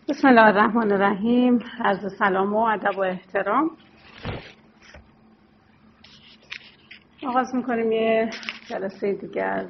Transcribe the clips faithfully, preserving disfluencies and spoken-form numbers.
بسم الله الرحمن الرحیم. عرض سلام و ادب و احترام. آغاز میکنیم یه جلسه دیگه از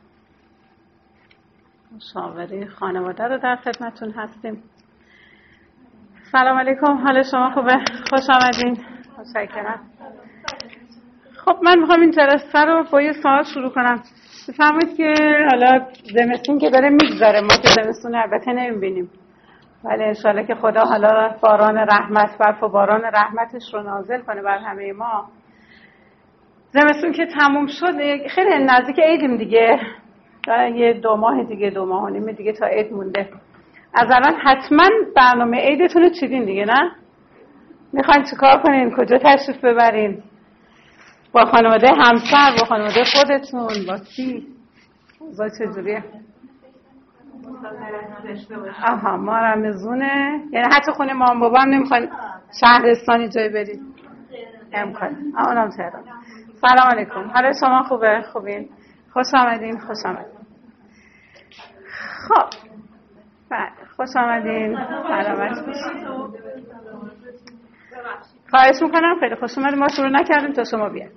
مشاوره خانواده رو در خدمتون هستیم. سلام علیکم، حال شما خوبه؟ خوش آمدین. متشکرم. خب من میخوام این جلسه رو با یه سوال شروع کنم. بفرمایید که حالا زمستون که داره میگذره، ما که زمستون البته نمیبینیم، ولی انشالله که خدا حالا باران رحمت، برف و باران رحمتش رو نازل کنه بر همه ما. زمستون که تموم شد، خیلی نزدیک عیدیم دیگه، یه دو ماه دیگه، دو ماه و نیم دیگه تا عید مونده. از الان حتما برنامه عیدتون رو چیدین دیگه، نه؟ میخواین چیکار کنین؟ کجا تشریف ببرین؟ با خانواده همسر، با خانواده خودتون، با کی؟ اوضاع چجوریه؟ آها، ما رمزونه، یعنی حتی خونه مام بابا هم نمیخواین شهرستانی جای برید؟ امکان. آنم تهران. سلام علیکم، حالا شما خوبه؟ خوبین؟ خوش آمدین، خوش آمدین. خب بله، خوش آمدین، سلامت باشید. خواهش میکنم، خیلی خوش اومدین. ما شروع نکردیم تا شما بیاین.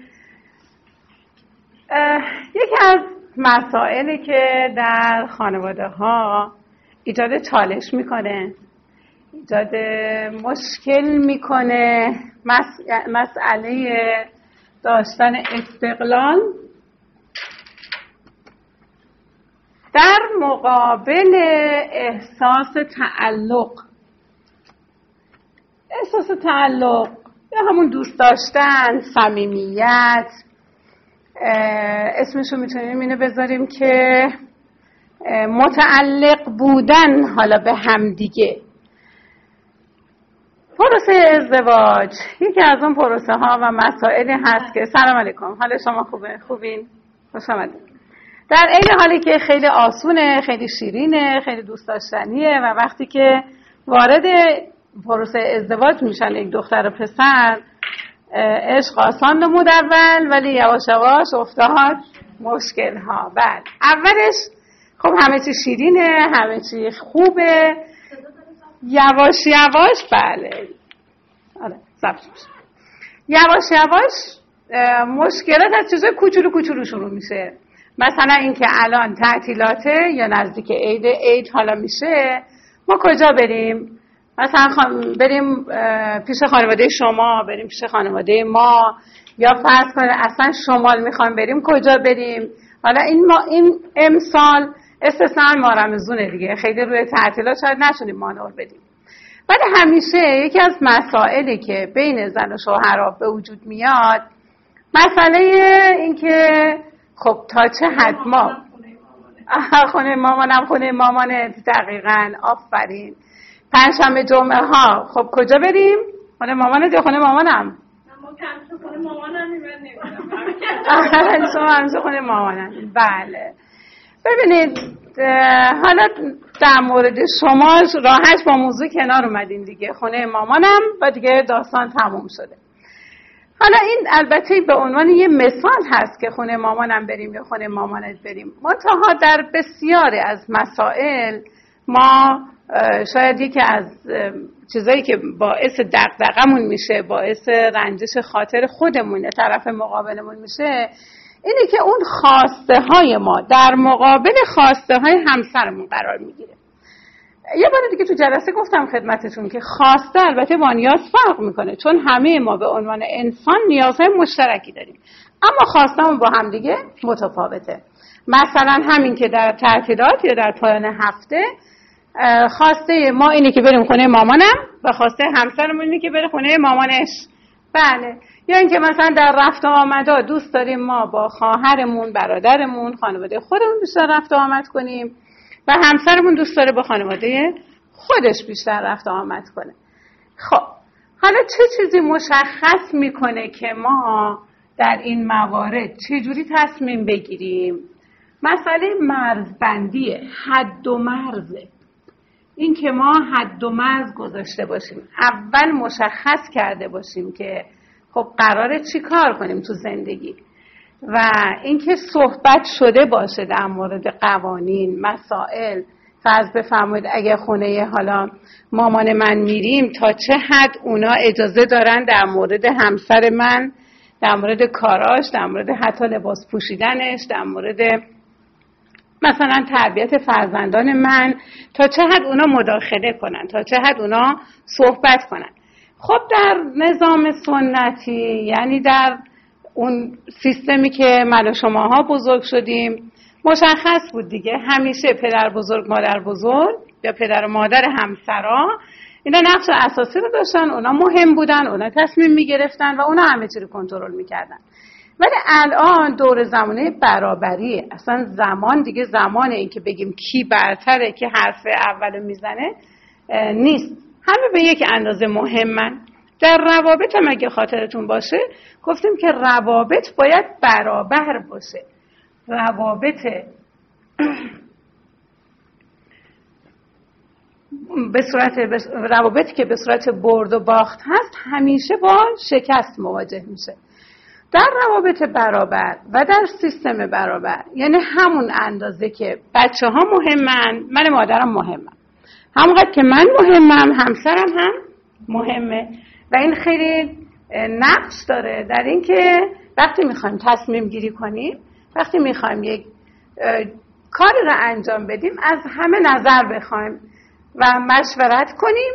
یکی از مسائلی که در خانواده ها ایجاد چالش میکنه، ایجاد مشکل میکنه، مسئله داشتن استقلال در مقابل احساس تعلق. احساس تعلق یا همون دوست داشتن، صمیمیت، اسمشو میتونیم اینو بذاریم که متعلق بودن حالا به همدیگه. پروسه ازدواج یکی از اون پروسه ها و مسائلی هست که سلام علیکم، حال شما خوبه؟ خوبین؟ خوش آمدید. در این حالی که خیلی آسونه، خیلی شیرینه، خیلی دوست داشتنیه و وقتی که وارد پروسه ازدواج میشن یک دختر و پسر، عشق آسان نمود اول، ولی یواش یواش افتاد مشکل ها. بعد اولش خب همه چی شیرینه، همه چی خوبه، یواش یواش بله آره ثبت میشه، یواش یواش مشکلات از چیزای کوچولو کوچولو شروع میشه. مثلا اینکه الان تعطیلاته یا نزدیک عید، عید حالا میشه، ما کجا بریم؟ مثلا بریم پیش خانواده شما، بریم پیش خانواده ما، یا فرض کنه اصلا شمال میخوام بریم، کجا بریم؟ حالا این ما این امسال استثنا ما رمضونه دیگه، خیلی روی تعطیلات شاید نتونیم مانور بدیم. ولی همیشه یکی از مسائلی که بین زن و شوهر به وجود میاد، مسئله این که خب تا چه حد ما خونه مامانم، خونه مامانه، دقیقاً، آفرین. پنجشنبه جمعه ها خب کجا بریم؟ خونه مامانه یا خونه مامانم؟ ما کمش خونه مامانم میبریم. شما همیشه خونه مامانم. بله. ببینید حالا در مورد شما راحت با موضوع کنار اومدین دیگه، خونه مامانم و دیگه داستان تموم شده. حالا این البته به عنوان یه مثال هست که خونه مامانم بریم یا خونه مامانت بریم. منتها در بسیاری از مسائل ما شاید یکی از چیزایی که باعث دغدغمون میشه، باعث رنجش خاطر خودمون، طرف مقابلمون میشه، اینه که اون خواسته های ما در مقابل خواسته های همسرمون قرار میگیره. یه بار دیگه تو جلسه گفتم خدمتتون که خواسته البته با نیاز فرق میکنه، چون همه ما به عنوان انسان نیازهای مشترکی داریم، اما خواستمون با هم دیگه متفاوته. مثلا همین که در تعطیلات یا در پایان هفته خواسته ما اینه که بریم خونه مامانم و خواسته همسرمون اینه که بره خونه مامانش. بله. یا اینکه مثلا در رفت و آمدا دوست داریم ما با خواهرمون، برادرمون، خانواده خودمون بیشتر رفت و آمد کنیم و همسرمون دوست داره با خانواده خودش بیشتر رفت و آمد کنه. خب حالا چه چیزی مشخص میکنه که ما در این موارد چجوری تصمیم بگیریم؟ مسئله مرزبندیه، حد و مرزه. این که ما حد و مرز گذاشته باشیم، اول مشخص کرده باشیم که خب قراره چی کار کنیم تو زندگی، و اینکه صحبت شده باشه در مورد قوانین، مسائل فرض بفرمایید اگه خونه حالا مامان من میریم تا چه حد اونا اجازه دارن در مورد همسر من، در مورد کاراش، در مورد حتی لباس پوشیدنش، در مورد مثلا تربیت فرزندان من، تا چه حد اونا مداخله کنن، تا چه حد اونا صحبت کنن. خب در نظام سنتی، یعنی در اون سیستمی که من و شماها بزرگ شدیم، مشخص بود دیگه، همیشه پدر بزرگ مادر بزرگ یا پدر و مادر همسرا اینا نقش اساسی رو داشتن، اونا مهم بودن، اونا تصمیم میگرفتن و اونا همه چی رو کنترل میکردن. ولی الان دور زمانه برابریه، اصلا زمان دیگه زمان این که بگیم کی برتره کی حرف اولو میزنه نیست، همه به یک اندازه مهمن. در روابط هم اگه خاطرتون باشه گفتیم که روابط باید برابر باشه. روابط به صورت روابطی که به صورت برد و باخت هست همیشه با شکست مواجه میشه. در روابط برابر و در سیستم برابر، یعنی همون اندازه که بچه ها مهمن، من مادرم مهمم، همونقدر که من مهمم همسرم هم مهمه. و این خیلی نقش داره در این که وقتی میخوایم تصمیم گیری کنیم، وقتی میخوایم یک کاری رو انجام بدیم، از همه نظر بخوایم و مشورت کنیم،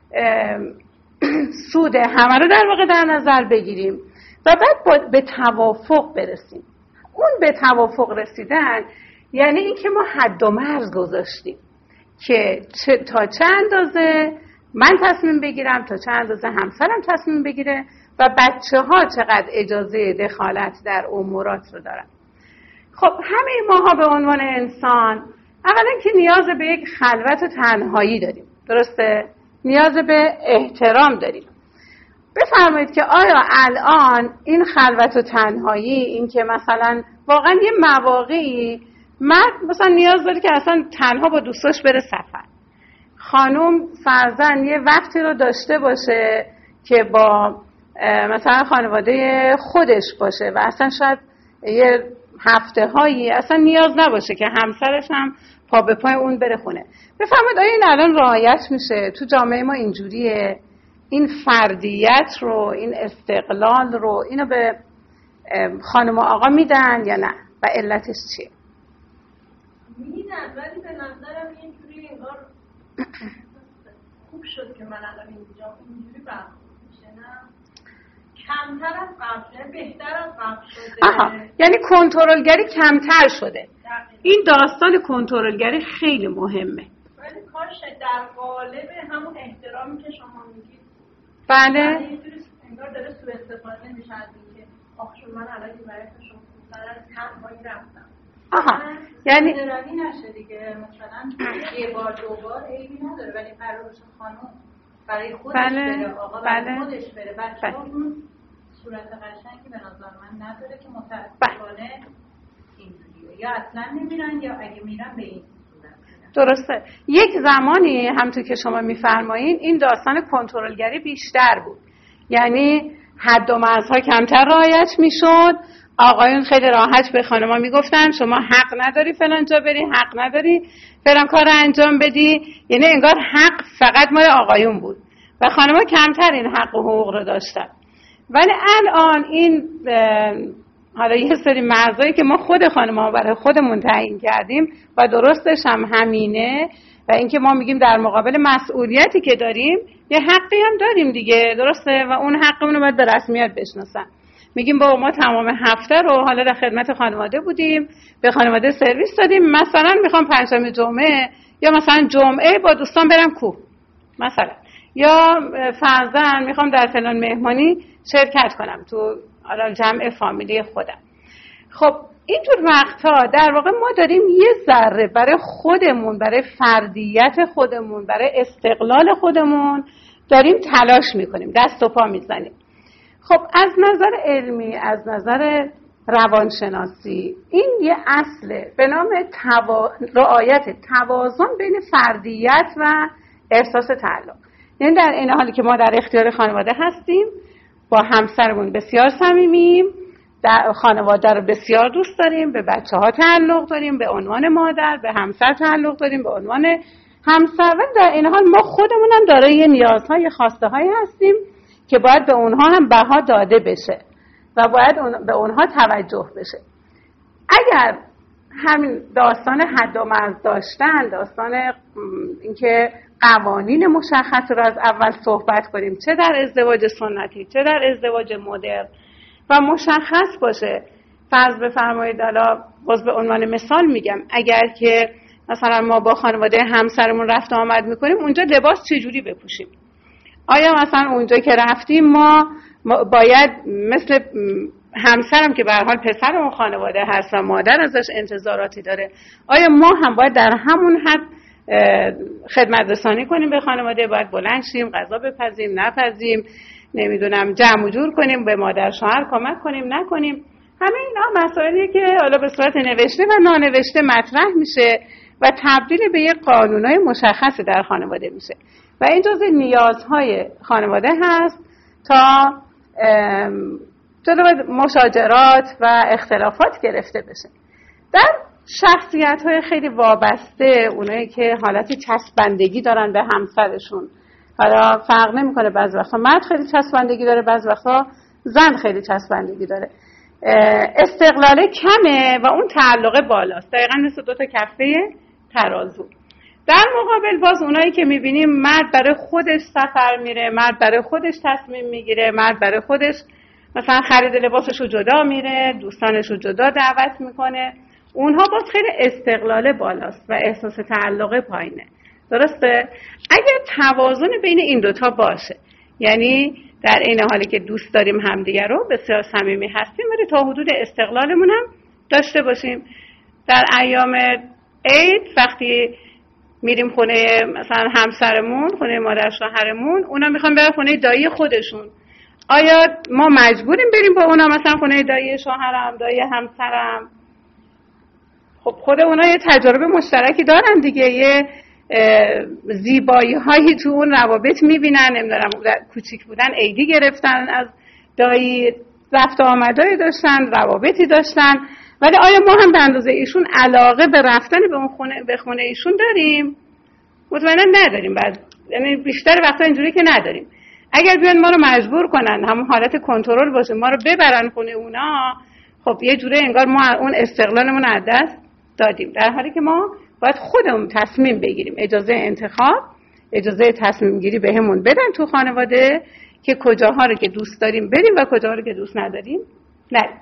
سود همه رو در واقع در نظر بگیریم و بعد به توافق برسیم. اون به توافق رسیدن یعنی این که ما حد و مرز گذاشتیم که چه تا چه اندازه من تصمیم بگیرم، تا چه اندازه همسرم تصمیم بگیره و بچه ها چقدر اجازه دخالت در امورات رو دارن. خب همه ماها به عنوان انسان اولا که نیاز به یک خلوت و تنهایی داریم، درسته؟ نیاز به احترام داریم. بفرمایید که آیا الان این خلوت و تنهایی، این که مثلا واقعا یه مواقعی مرد مثلا نیاز داره که اصلا تنها با دوستاش بره سفر، خانم فرزن یه وقتی رو داشته باشه که با مثلا خانواده خودش باشه و اصلا شاید یه هفته هایی اصلا نیاز نباشه که همسرش هم پا به پای اون بره خونه. بفرمایید آیا این الان رعایت میشه؟ تو جامعه ما اینجوریه؟ این فردیت رو، این استقلال رو، اینو به خانم و آقا میدن یا نه؟ و علتش چیه؟ میدن، ولی به نظرم اینجوری انگار خوب شد که من الان اینجا اینجوری برخورد میشه، نه؟ کمتر از قبل، بهتر از قبل شده. آها، یعنی کنترلگری کمتر شده. این داستان کنترلگری خیلی مهمه. ولی کاش در قالب همون احترامی که شما میگید، بله، اینجوری انگار داره سوء استفاده میشه از اینکه آخ شما من الان این برای شما خوب‌تر از تنهایی رفتم. آها، یعنی درانی نشه دیگه، مثلا یه بار دو بار عیبی نداره، ولی قرار باشه خانم برای خودش بله. بره، آقا برای بله. خودش بره، بچه ها اون صورت قشنگی به نظر من نداره که متاسفانه اینجوریه، یا اصلا نمیرن یا اگه میرن به این صورت. درسته. یک زمانی همونطور که شما میفرمایین این داستان کنترلگری بیشتر بود، یعنی حد و مرزها کمتر رعایت میشد. آقایون خیلی راحت به خانم‌ها میگفتن شما حق نداری فلان جا بری، حق نداری فلان کار انجام بدی، یعنی انگار حق فقط مال آقایون بود و خانم‌ها کمتر این حق و حقوق رو داشتن. ولی الان این حالا یه سری مرزایی که ما خود خانم‌ها برای خودمون تعیین کردیم و درستش هم همینه و اینکه ما میگیم در مقابل مسئولیتی که داریم یه حقی هم داریم دیگه، درسته؟ و اون حقمون رو باید به رسمیت بشناسن. میگیم با ما تمام هفته رو حالا در خدمت خانواده بودیم، به خانواده سرویس دادیم، مثلا میخوام پنجشنبه جمعه یا مثلا جمعه با دوستان برم کوه مثلا، یا فرضاً میخوام در فلان مهمانی شرکت کنم تو حالا جمع فامیلی خودم. خب اینجور وقتها در واقع ما داریم یه ذره برای خودمون، برای فردیت خودمون، برای استقلال خودمون داریم تلاش میکنیم، دست و پا میزنیم. خب از نظر علمی، از نظر روانشناسی این یه اصله به نام توا... رعایت توازن بین فردیت و احساس تعلق. یعنی در این حالی که ما در اختیار خانواده هستیم، با همسرمون بسیار صمیمیم، در خانواده رو بسیار دوست داریم، به بچه ها تعلق داریم به عنوان مادر، به همسر تعلق داریم به عنوان همسر، و در این حال ما خودمون هم دارای نیازهای خواسته هایی هستیم که باید به اونها هم بها داده بشه و باید اون به اونها توجه بشه. اگر همین داستان حد و مرز داشتن، داستان اینکه قوانین مشخص رو از اول صحبت کنیم، چه در ازدواج سنتی چه در ازدواج مدرن، و مشخص باشه. فرض بفرمایید، حالا باز به عنوان مثال میگم، اگر که مثلا ما با خانواده همسرمون رفت آمد میکنیم، اونجا لباس چجوری بپوشیم؟ آیا مثلا اونجا که رفتیم ما باید مثل همسرم که به هر حال پسر اون خانواده هست و مادر ازش انتظاراتی داره، آیا ما هم باید در همون حد خدمت رسانی کنیم به خانواده؟ باید بلند شیم، غذا بپزیم نپزیم، نمیدونم جمع و جور کنیم، به مادر شوهر کمک کنیم نکنیم؟ همه اینا مسائلیه که حالا به صورت نوشته و نانوشته مطرح میشه و تبدیل به یک قانونای مشخصی در خانواده میشه و این جزء نیازهای خانواده هست تا جلوی مشاجرات و اختلافات گرفته بشه. در شخصیت‌های خیلی وابسته، اونایی که حالت چسبندگی دارن به همسرشون، حالا فرق نمی‌کنه، بعضی وقتا مرد خیلی چسبندگی داره، بعضی وقتا زن خیلی چسبندگی داره، استقلال کمه و اون تعلق بالاست، دقیقاً مثل دو تا کفه ترازو. در مقابل باز اونایی که می‌بینیم مرد برای خودش سفر میره، مرد برای خودش تصمیم میگیره، مرد برای خودش مثلا خرید لباسش رو جدا میره، دوستانش رو جدا دعوت میکنه، اونها باز خیلی استقلال بالاست و احساس تعلق پایینه. درسته؟ اگر توازن بین این دوتا باشه، یعنی در این حالی که دوست داریم همدیگر رو، بسیار صمیمی هستیم، ولی تا حدود استقلالمون هم داشته باشیم. در ایام عید وقتی میریم خونه مثلا همسرمون، خونه مادر شوهرمون، اونا میخوان برن خونه دایی خودشون، آیا ما مجبوریم بریم با اونا مثلا خونه دایی شوهرم، دایی همسرم؟ خب خود اونا یه تجربه مشترکی دارن دیگه، یه زیبایی هایی تو اون روابط میبینن، نمیدونم کوچیک بودن عیدی گرفتن از دایی، رفت آمدایی داشتن، روابطی داشتن، ولی آیا ما هم به اندازه ایشون علاقه به رفتن به اون خونه به خونه ایشون داریم؟ مطمئنا نداریم. بعد یعنی بیشتر وقتا اینجوری که نداریم. اگر بیان ما رو مجبور کنن همون حالت کنترل باشه، ما رو ببرن خونه اونا، خب یه جوره انگار ما اون استقلالمون از دست دادیم، در حالی که ما باید خودمون تصمیم بگیریم، اجازه انتخاب، اجازه تصمیم گیری بهمون بدن تو خانواده که کجاها رو که دوست داریم بریم و کجاها رو که دوست نداریم نریم.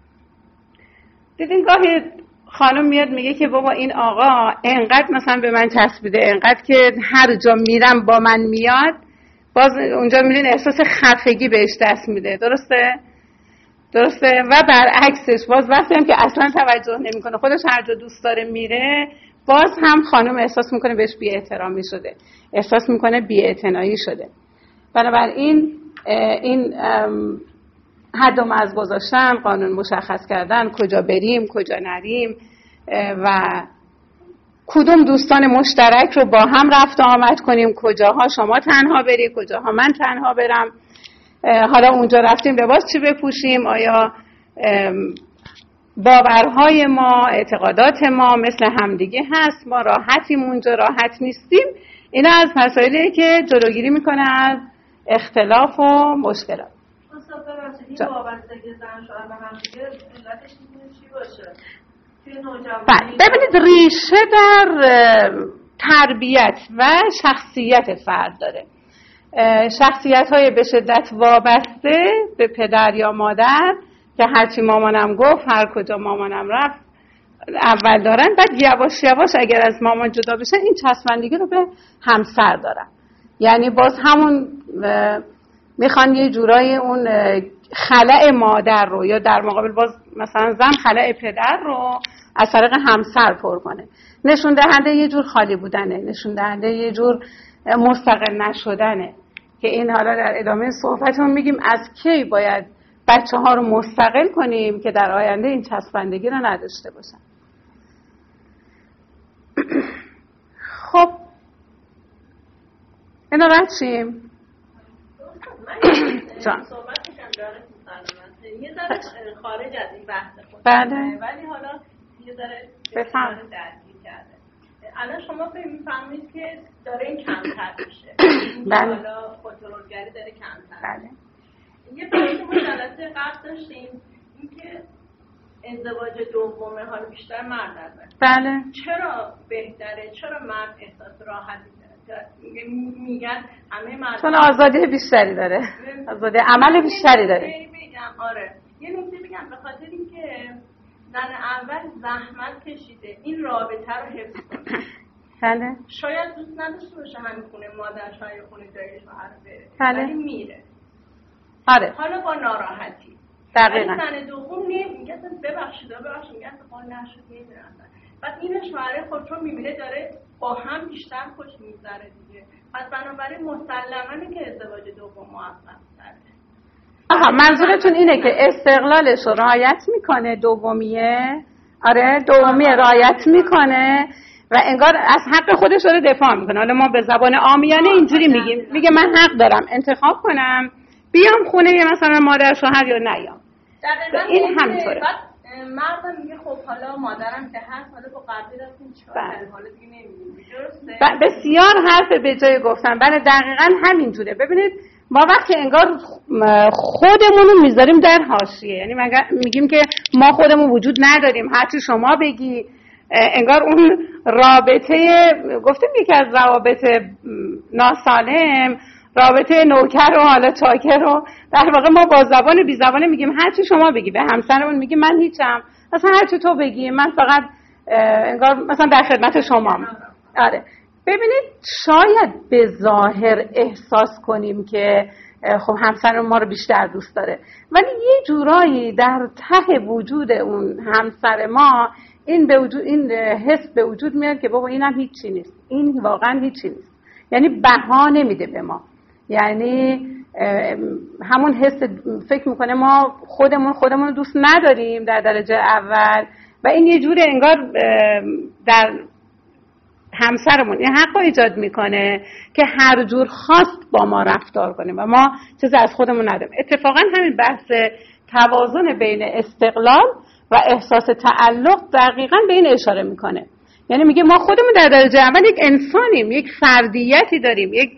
دیدین گاهی خانم میاد میگه که بابا این آقا انقدر مثلا به من چسبیده، انقدر که هر جا میرم با من میاد، باز اونجا میرین احساس خفگی بهش دست میده. درسته؟ درسته؟ و برعکسش باز وقتی هم که اصلا توجه نمیکنه، خودش هر جا دوست داره میره، باز هم خانم احساس میکنه بهش بی احترامی شده، احساس میکنه بی اعتنایی شده. بنابراین این حد و مرز گذاشتن، قانون مشخص کردن، کجا بریم کجا نریم و کدوم دوستان مشترک رو با هم رفت و آمد کنیم، کجاها شما تنها بری، کجاها من تنها برم، حالا اونجا رفتیم لباس چی بپوشیم، آیا باورهای ما، اعتقادات ما مثل همدیگه هست، ما راحتیم اونجا راحت نیستیم. اینا از مسائلی که جلوگیری میکنه از اختلاف و مشکلات. این وابستگی زن شوهر به همدیگه علتش میتونه چی باشه؟ ببینید ریشه در تربیت و شخصیت فرد داره. شخصیت های به شدت وابسته به پدر یا مادر که هرچی مامانم گفت، هر کجا مامانم رفت اول دارن، بعد یواش یواش اگر از مامان جدا بشن این چسبندگی رو به همسر دارن. یعنی باز همون میخوان یه جورای اون خلأ مادر رو، یا در مقابل باز مثلا زن خلأ پدر رو از طریق همسر پر کنه. نشون دهنده یه جور خالی بودنه، نشون دهنده یه جور مستقل نشدنه که این حالا در ادامه صحبتمون میگیم از کی باید بچه ها رو مستقل کنیم که در آینده این چسبندگی رو نداشته باشن. خب اینا رد شیم؟ من صحبت میکنم داره تو سلامت یه ذره خارج از این بحث خود بله. ولی حالا یه ذره بفهم درگیر کرده. الان شما میفهمید که داره این کمتر میشه. بله. حالا کنترلگری داره کمتر. بله. یه بحثی ما جلسه قبل داشتیم اینکه ازدواج دومه حالا بیشتر مرد داره. بله. چرا بهتره؟ چرا مرد احساس راحتی داره؟ میگن همه مرد چون آزادی بیشتری داره. آزادی عمل بیشتری داره. بگم آره. یه نکته بگم به خاطر اینکه زن اول زحمت کشیده این رابطه رو حفظ کنه. بله. شاید دوست نداشته باشه همین خونه مادر شاید خونه دایی شوهر بره. بله. ولی میره. آره. حالا با ناراحتی. دقیقاً. زن دوم نمیگه ببخشید ببخشید میگه اصلا نشد نمیره. بعد این شوهر خودش رو میبینه داره با هم بیشتر خوش میگذره دیگه. پس بنابراین مسلماً که ازدواج دوم موفق تره. آها منظورتون اینه که استقلالش رو رعایت میکنه دومیه. آره دومیه رعایت میکنه و انگار از حق خودش رو دفاع میکنه. حالا ما به زبان عامیانه اینجوری میگیم، میگه من حق دارم انتخاب کنم بیام خونه یه مثلا مادر شوهر یا نیام. این همطوره. مردم میگه خب حالا مادرم که هست حالا با قبلی دستیم چیکار کنیم حالا دیگه نمیدونیم. درسته؟ بسیار حرف به جای گفتن. بله دقیقاً همینجوره. ببینید ما وقتی انگار خودمون رو میذاریم در حاشیه، یعنی میگیم که ما خودمون وجود نداریم هرچی شما بگی، انگار اون رابطه گفتیم یکی از روابط ناسالم رابطه نوکر و حالا چاکر رو در واقع ما با زبان بی زبانه میگیم هرچی شما بگی. به همسرمون میگیم من هیچم، مثلا هرچی تو بگی من فقط انگار مثلا در خدمت شمام. آره ببینید شاید به ظاهر احساس کنیم که خب همسر ما رو بیشتر دوست داره، ولی یه جورایی در ته وجود اون همسر ما این به وجود این حس به وجود میاد که بابا اینم هیچی نیست، این واقعا هیچی نیست. یعنی بها نمیده به ما، یعنی همون حس فکر میکنه ما خودمون خودمون رو دوست نداریم در درجه اول و این یه جوری انگار در همسرمون این حق رو ایجاد میکنه که هر جور خواست با ما رفتار کنیم و ما چیزی از خودمون نداریم. اتفاقا همین بحث توازن بین استقلال و احساس تعلق دقیقاً به این اشاره میکنه. یعنی میگه ما خودمون در درجه اول یک انسانیم، یک فردیتی داریم، یک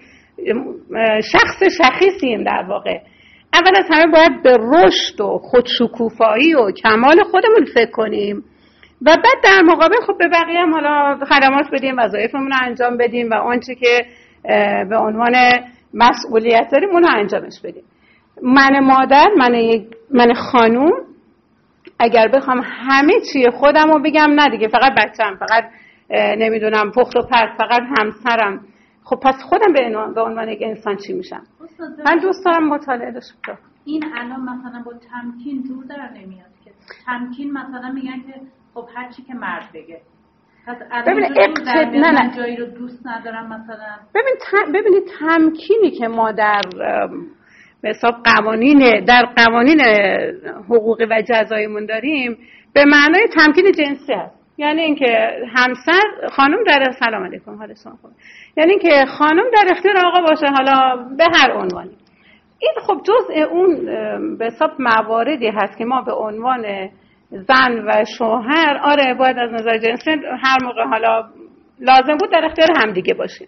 شخص شخصیم در واقع. اول از همه باید به رشد و خودشکوفایی و کمال خودمون فکر کنیم و بعد در مقابل خب به بقیه هم حالا خدمات بدیم، وظایفمون رو انجام بدیم و آنچه که به عنوان مسئولیت داریم اون رو انجامش بدیم. من مادر، من یک من خانوم اگر بخوام همه چی خودم رو بگم نه دیگه فقط بچم، فقط نمیدونم پخت و پز، فقط همسرم، خب پس خودم به عنوان, به عنوان یک انسان چی میشم؟ من دوست دارم مطالعه داشته باشم. این الان مثلا با تمکین جور در نمیاد که تمکین مثلا میگن که خب هر چی که مرد بگه. پس ببین اقتد... نه نه جایی رو دوست ندارم مثلا. ببین ت... ببینید تمکینی که ما در به حساب قوانین در قوانین حقوقی و جزاییمون داریم به معنای تمکین جنسی هست. یعنی اینکه همسر خانم در سلام علیکم حالتون خوبه، یعنی اینکه خانم در اختیار آقا باشه حالا به هر عنوانی. این خب جزء اون به حساب مواردی هست که ما به عنوان زن و شوهر آره باید از نظر جنسی هر موقع حالا لازم بود در اختیار همدیگه باشیم.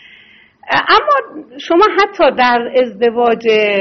اما شما حتی در ازدواج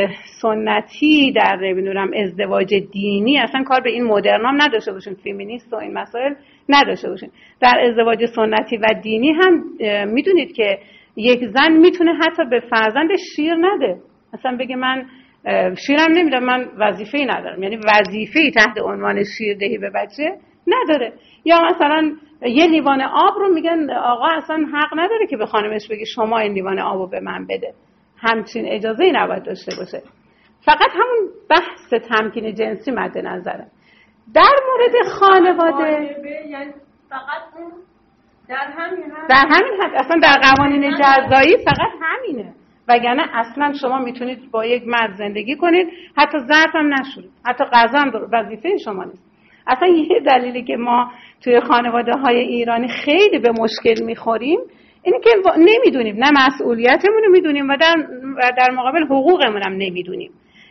سنتی، در نمیدونم ازدواج دینی اصلا کار به این مدرنام نداشته باشین، فمینیست و این مسائل نداشته باشین، در ازدواج سنتی و دینی هم میدونید که یک زن میتونه حتی به فرزندش شیر نده، اصلا بگه من شیرم نمیدم، من وظیفه‌ای ندارم، یعنی وظیفه‌ای تحت عنوان شیردهی به بچه نداره. یا مثلا یه لیوان آب رو میگن آقا اصلا حق نداره که به خانمش بگه شما این لیوان آب رو به من بده، همچین اجازه‌ای نباید داشته باشه. فقط همون بحث تمکین جنسی مد نظره. در مورد خانواده یعنی فقط اون در همین حد در همین حد اصلا در قوانین جزایی فقط همینه، وگرنه اصلا شما میتونید با یک مرد زندگی کنید حتی ظرف هم نشورید، حتی غذا هم وظیفه شما نیست. اصلا یه دلیلی که ما توی خانواده های ایرانی خیلی به مشکل میخوریم اینه که نمیدونیم، نه مسئولیتمون رو میدونیم و در, و در مقابل حقوقمون هم نمیدونیم.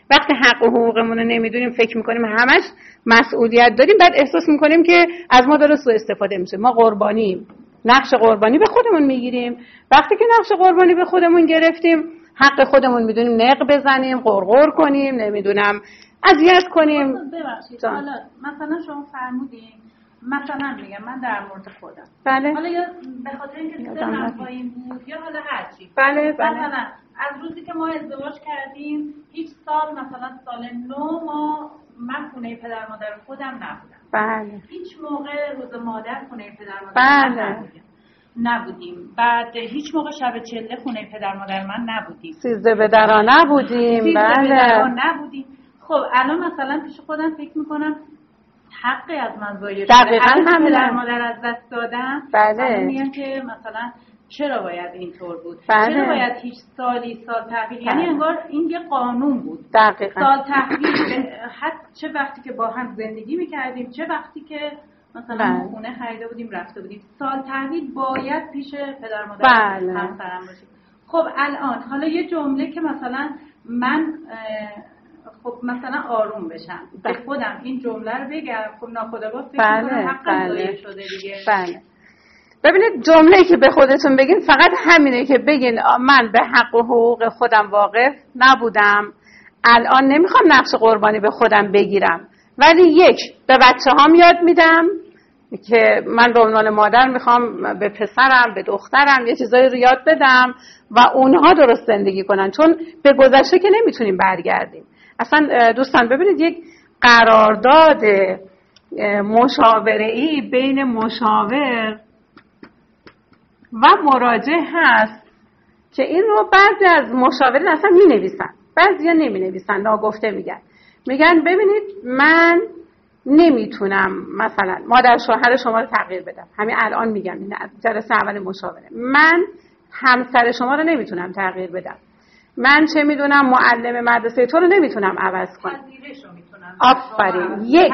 وقتی حق و حقوقمون رو نمیدونیم فکر میکنیم همش مسئولیت داریم، بعد احساس میکنیم که از ما داره سوء استفاده میشه. ما قربانیم، نقش قربانی به خودمون میگیریم. وقتی که نقش قربانی به خودمون گرفتیم، حق خودمون میدونیم نق بزنیم، غرغر کنیم، نمیدونم اذیت کنیم. ببخشید حالا مثلا شما فرمودین، مثلا میگم من در مورد خودم، بله، حالا یا به خاطر اینکه سنم پایین بود یا حالا هر چی، بله بله، مثلا از روزی که ما ازدواج کردیم هیچ سال مثلا سال نو ما من خونه پدر مادر خودم نبودم. بله. هیچ موقع روز مادر خونه پدر مادر بله. من نبودیم. نبودیم. بعد هیچ موقع شب چله خونه پدر مادر من نبودیم. سیزده به درا نبودیم. سیزده بله. به درا نبودیم. خب الان مثلا پیش خودم فکر میکنم حقی از من ضایع شده. دقیقاً هم پدر مادر از دست دادم. بله. میگم که مثلا چرا باید اینطور بود؟ بله. چرا باید هیچ سالی سال تحویل؟ بله. یعنی انگار این یه قانون بود. دقیقاً. سال تحویل حتی چه وقتی که با هم زندگی میکردیم، چه وقتی که مثلا بله. ما خونه خریده بودیم رفته بودیم، سال تحویل باید پیش پدر مادر بله. همسرم باشیم. خب الان حالا یه جمله که مثلا من خب مثلا آروم بشم، به خودم این جمله رو بگم، خب ناخودآگاه فکر بله. می‌کنم حقم ضایع بله. شده دیگه. بله. ببینید جمله‌ای که به خودتون بگین فقط همینه که بگین من به حق و حقوق خودم واقف نبودم، الان نمیخوام نقش قربانی به خودم بگیرم، ولی یک به بچه هام یاد میدم که من به عنوان مادر میخوام به پسرم به دخترم یه چیزایی رو یاد بدم و اونها درست زندگی کنن، چون به گذشته که نمیتونیم برگردیم. اصلا دوستان ببینید یک قرارداد مشاوره‌ای بین مشاور و مراجع هست که این رو بعضی از مشاورین اصلا می نویسن، بعضی ها نمی نویسن، ناگفته میگن میگن ببینید من نمیتونم مثلا مادر شوهر شما رو تغییر بدم، همین الان میگم این جلسه اول مشاوره، من همسر شما رو نمیتونم تغییر بدم، من چه میدونم معلم مدرسه تو رو نمیتونم عوض کنم. پذیرش رو میتونم. آفرین. یک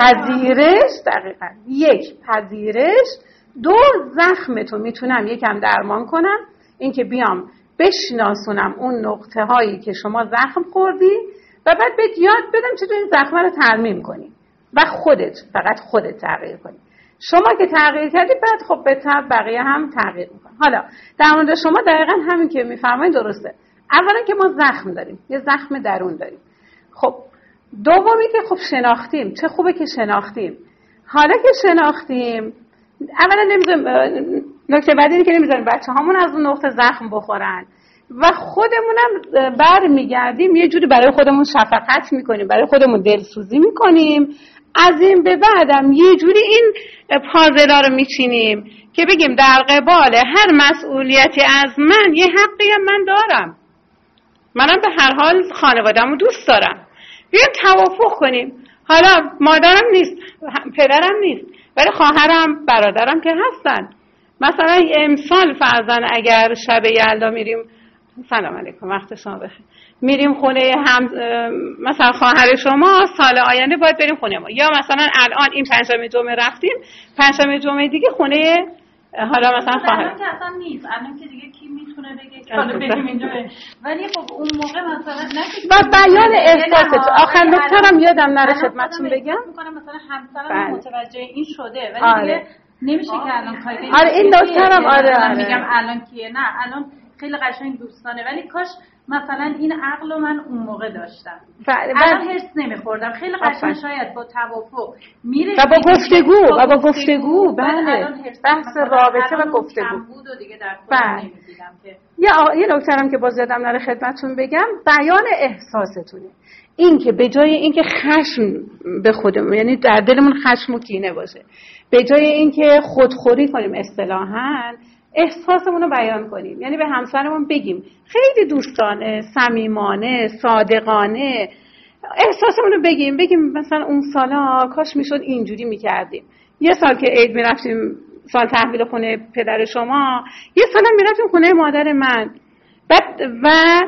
پذیرش، دقیقاً یک پذیرش، دو زخمتو میتونم یکم درمان کنم، اینکه بیام بشناسونم اون نقطه هایی که شما زخم خوردی و بعد بهت یاد بدم چطور این زخم رو ترمیم کنی و خودت فقط خودت تغییر کنی. شما که تغییر کردی بعد خب به طب بقیه هم تغییر میکنن. حالا در مورد شما دقیقاً همین که میفرمایید درسته. اولا که ما زخم داریم، یه زخم درون داریم. خب دومی که خب شناختیم، چه خوبه که شناختیم. حالا که شناختیم اولا نمیذاریم، نکته بعدی اینه که نمیذاریم بچه هامون از اون نقطه زخم بخورن و خودمونم بر میگردیم یه جوری برای خودمون شفقت میکنیم، برای خودمون دلسوزی میکنیم، از این به بعدم یه جوری این پازلا رو میچینیم که بگیم در قبال هر مسئولیتی از من یه حقی هم من دارم، منم به هر حال خانواده‌مو دوست دارم، بیایم توافق کنیم. حالا مادرم نیست، پدرم نیست، ولی خواهرم برادرم که هستن. مثلا امسال فرضاً اگر شب یلدا میریم، سلام علیکم وقت شما بخیر، میریم خونه هم مثلا خواهر شما، سال آینده باید بریم خونه ما، یا مثلا الان این پنجشنبه جمعه رفتیم، پنجشنبه جمعه دیگه خونه حالا مثلا خواهر. الان که اصلا نیست، الان که دیگه کی میتونه بگه که حالا بریم اینجا، ولی خب اون موقع مثلا نه با بیان احساسات. آخر نکته‌ام یادم نره خدمتتون بگم، میگم مثلا همسرم متوجه این شده ولی آره. دیگه نمیشه که الان کاری. آره این نکته‌ام آره آره میگم الان کیه، نه الان خیلی قشنگ دوستانه، ولی کاش مثلا این عقل من اون موقع داشتم. الان هرس نمیخوردم، خیلی قشنگ شاید با توافق میره و با گفتگو و با گفتگو بله بحث رابطه و گفتگو بود و دیگه در خودم نمیدیدم که یه یه نکته که باز یادم نره خدمتتون بگم، بیان احساستونه. این که به جای اینکه خشم به خودمون، یعنی در دلمون خشم و کینه باشه، به جای اینکه خودخوری کنیم اصطلاحاً، احساسمون رو بیان کنیم، یعنی به همسرمون بگیم خیلی دوستانه، صمیمانه، صادقانه احساسمون رو بگیم، بگیم مثلا اون سالا کاش میشد اینجوری میکردیم، یه سال که عید میرفتیم سال تحویل خونه پدر شما، یه سال هم میرفتیم خونه مادر من. بعد و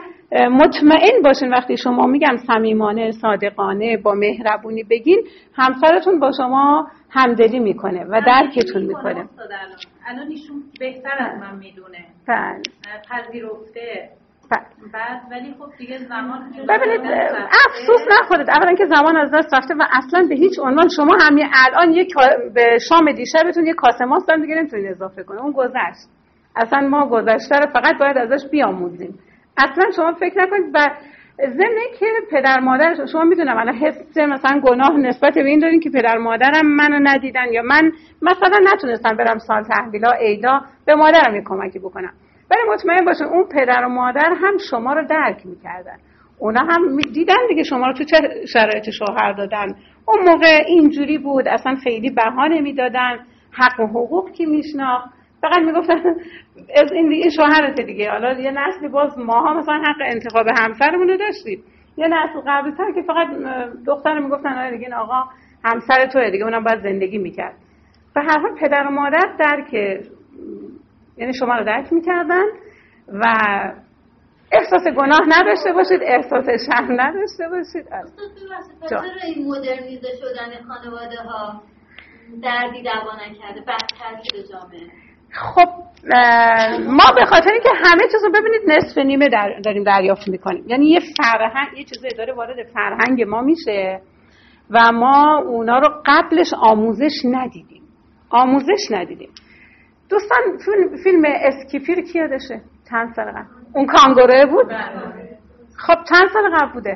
مطمئن باشین وقتی شما میگم صمیمانه، صادقانه، با مهربونی بگین، همسرتون با شما همدلی میکنه و درکتون میکنه. الان ایشون بهتر از من میدونه، بله پذیرفته، بعد ولی خب دیگه زمان ببینید افسوس نخورید، اولا که زمان از دست رفته و اصلا به هیچ عنوان شما همین الان یک به شام دیشبتون یک کاسه ماست هم دیگه نمیتونید اضافه کنید، اون گذشت. اصلا ما گذشته رو فقط باید ازش بیاموزیم. اصلا شما فکر نکنید. و ضمن که پدر مادر شما میدونم الان حس مثلا گناه نسبت به این دارین که پدر مادرم منو ندیدن یا من مثلا نتونستم برم سال تحویلا عیدا به مادرم یک کمکی بکنم. ولی مطمئن باشین اون پدر و مادر هم شما رو درک میکردن، اونا هم دیدن دیگه شما رو تو چه شرایط شوهر دادن. اون موقع اینجوری بود، اصلا خیلی بها نمیدادن، حق و حقوق کی میشناخت، فقط میگفتن از این دیگه شوهرت دیگه. حالا یه نسلی باز ماها مثلا حق انتخاب همسرمون رو داشتیم، یه نسل قبل‌تر که فقط دختر میگفتن آره دیگه این آقا همسر توئه دیگه، اونم باید زندگی میکرد. و هر حال پدر و مادر درک، یعنی شما رو درک میکردن و احساس گناه نداشته باشید، احساس شرم نداشته باشید. چرا این مدرنیزه شدن خانواده ها دردی دوا نکرده، بدتر شده جامعه؟ خب ما به خاطر اینکه همه چیزو ببینید نصف نیمه در داریم دریافت میکنیم، یعنی یه فرهنگ، یه چیزی داره وارد فرهنگ ما میشه و ما اونا رو قبلش آموزش ندیدیم آموزش ندیدیم دوستان فیلم اسکیپیر کی یادشه؟ چند سال قبل اون کانگوروه بود؟ خب چند سال قبل بوده؟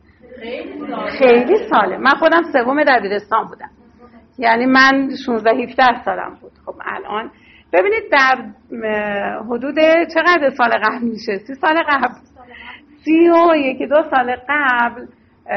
خیلی ساله. من خودم سوم دبیرستان بودم، یعنی من شانزده هفده سالم بود. خب الان ببینید در حدود چقدر سال قبل میشه؟ سی سال قبل، سی و یکی دو سال قبل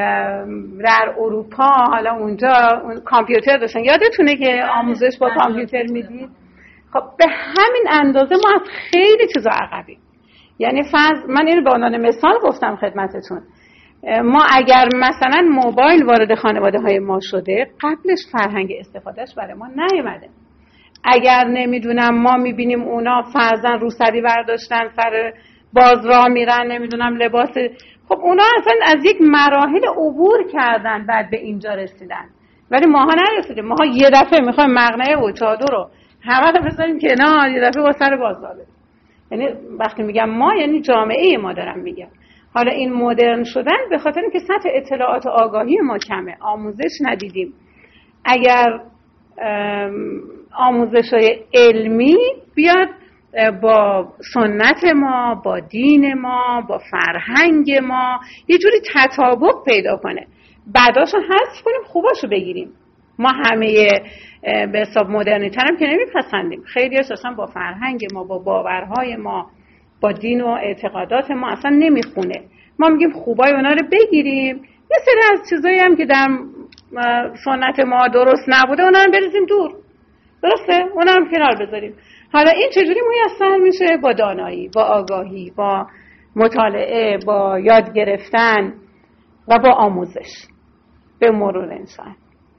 در اروپا، حالا اونجا اون کامپیوتر داشتن، یادتونه که آموزش با کامپیوتر میدید؟ خب به همین اندازه ما از خیلی چیزا عقبیم. یعنی فرض من اینو به عنوان مثال گفتم خدمتتون، ما اگر مثلا موبایل وارد خانواده های ما شده، قبلش فرهنگ استفادهش برای ما نیومده. اگر نمیدونم ما میبینیم اونا فرضاً روسری برداشتن سر باز راه میرن، نمیدونم لباس، خب اونا اصلا از یک مراحل عبور کردن بعد به اینجا رسیدن، ولی ماها نرسیدیم. ماها یه دفعه میخوایم مقنعه و چادر رو همه رو بذاریم کنار، یه دفعه با سر باز راه بریم. یعنی وقتی میگم ما یعنی جامعه ما دارم میگم. حالا این مدرن شدن به خاطر اینکه سطح اطلاعات و آگاهی ما کمه، آموزش ندیدیم. اگر آموزش‌های علمی بیاد با سنت ما، با دین ما، با فرهنگ ما یه جوری تطابق پیدا کنه، بعداشو حذف کنیم، خوباشو بگیریم. ما همه به حساب مدرنی‌تر هم که نمیپسندیم، خیلی اصلا با فرهنگ ما، با باورهای ما، با دین و اعتقادات ما اصلا نمیخونه. ما میگیم خوبای اونا رو بگیریم، یه سری از چیزایی هم که در سنت ما درست نبوده اونا رو بریزیم دور، درسته؟ اونا رو کنار بذاریم. حالا این چجوری میسر میشه؟ با دانایی، با آگاهی، با مطالعه، با یاد گرفتن و با آموزش به مرور انسان.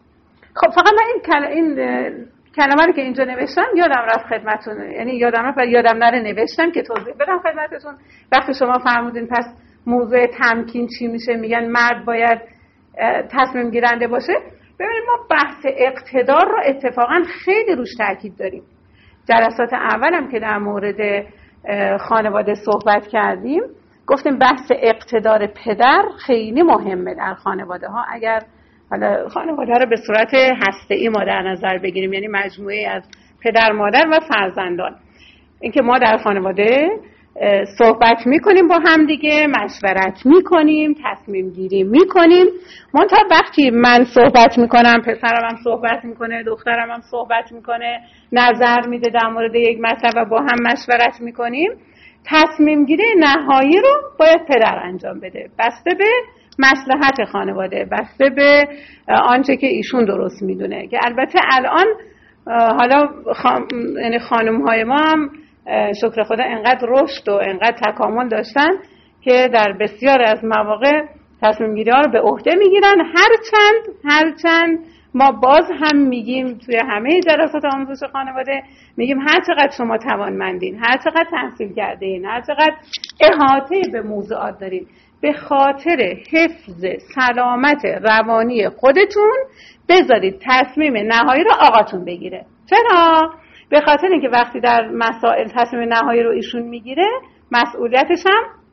خب فقط من این کل... این کلمه رو که اینجا نوشتم یادم رفت خدمتتون، یعنی یادم رفت و یادم نره نوشتم که توضیح بدم خدمتتون. وقتی شما فرمودین پس موضوع تمکین چی میشه، میگن مرد باید تصمیم گیرنده باشه. ببینید ما بحث اقتدار رو اتفاقا خیلی روش تاکید داریم. جلسات اولم که در مورد خانواده صحبت کردیم گفتیم بحث اقتدار پدر خیلی مهمه در خانواده ها. اگر حالا خانواده رو به صورت هسته‌ای ما در نظر بگیریم، یعنی مجموعه از پدر، مادر و فرزندان، اینکه ما در خانواده صحبت میکنیم با هم دیگه، مشورت میکنیم، تصمیم گیری میکنیم. منتها وقتی من صحبت میکنم، پسرم هم صحبت میکنه، دخترم هم صحبت میکنه، نظر میده در مورد یک مسئله و با هم مشورت میکنیم، تصمیم گیری نهایی رو باید پدر انجام بده، بسته به مصلحت خانواده، بسته به آنچه که ایشون درست میدونه. که البته الان حالا خان... یعنی خانم های ما هم شکر خدا انقدر رشد و انقدر تکامل داشتن که در بسیار از مواقع تصمیم گیری ها رو به عهده میگیرن. هرچند هرچند ما باز هم میگیم توی همه جلسات آموزش خانواده میگیم هر چقدر شما توانمندین، هر چقدر تحصیل کردین، هر چقدر احاطه به موضوعات دارین، به خاطر حفظ سلامت روانی خودتون بذارید تصمیم نهایی رو آقاتون بگیره. چرا؟ به خاطر اینکه وقتی در مسائل تصمیم نهایی رو ایشون میگیره، مسئولیتش هم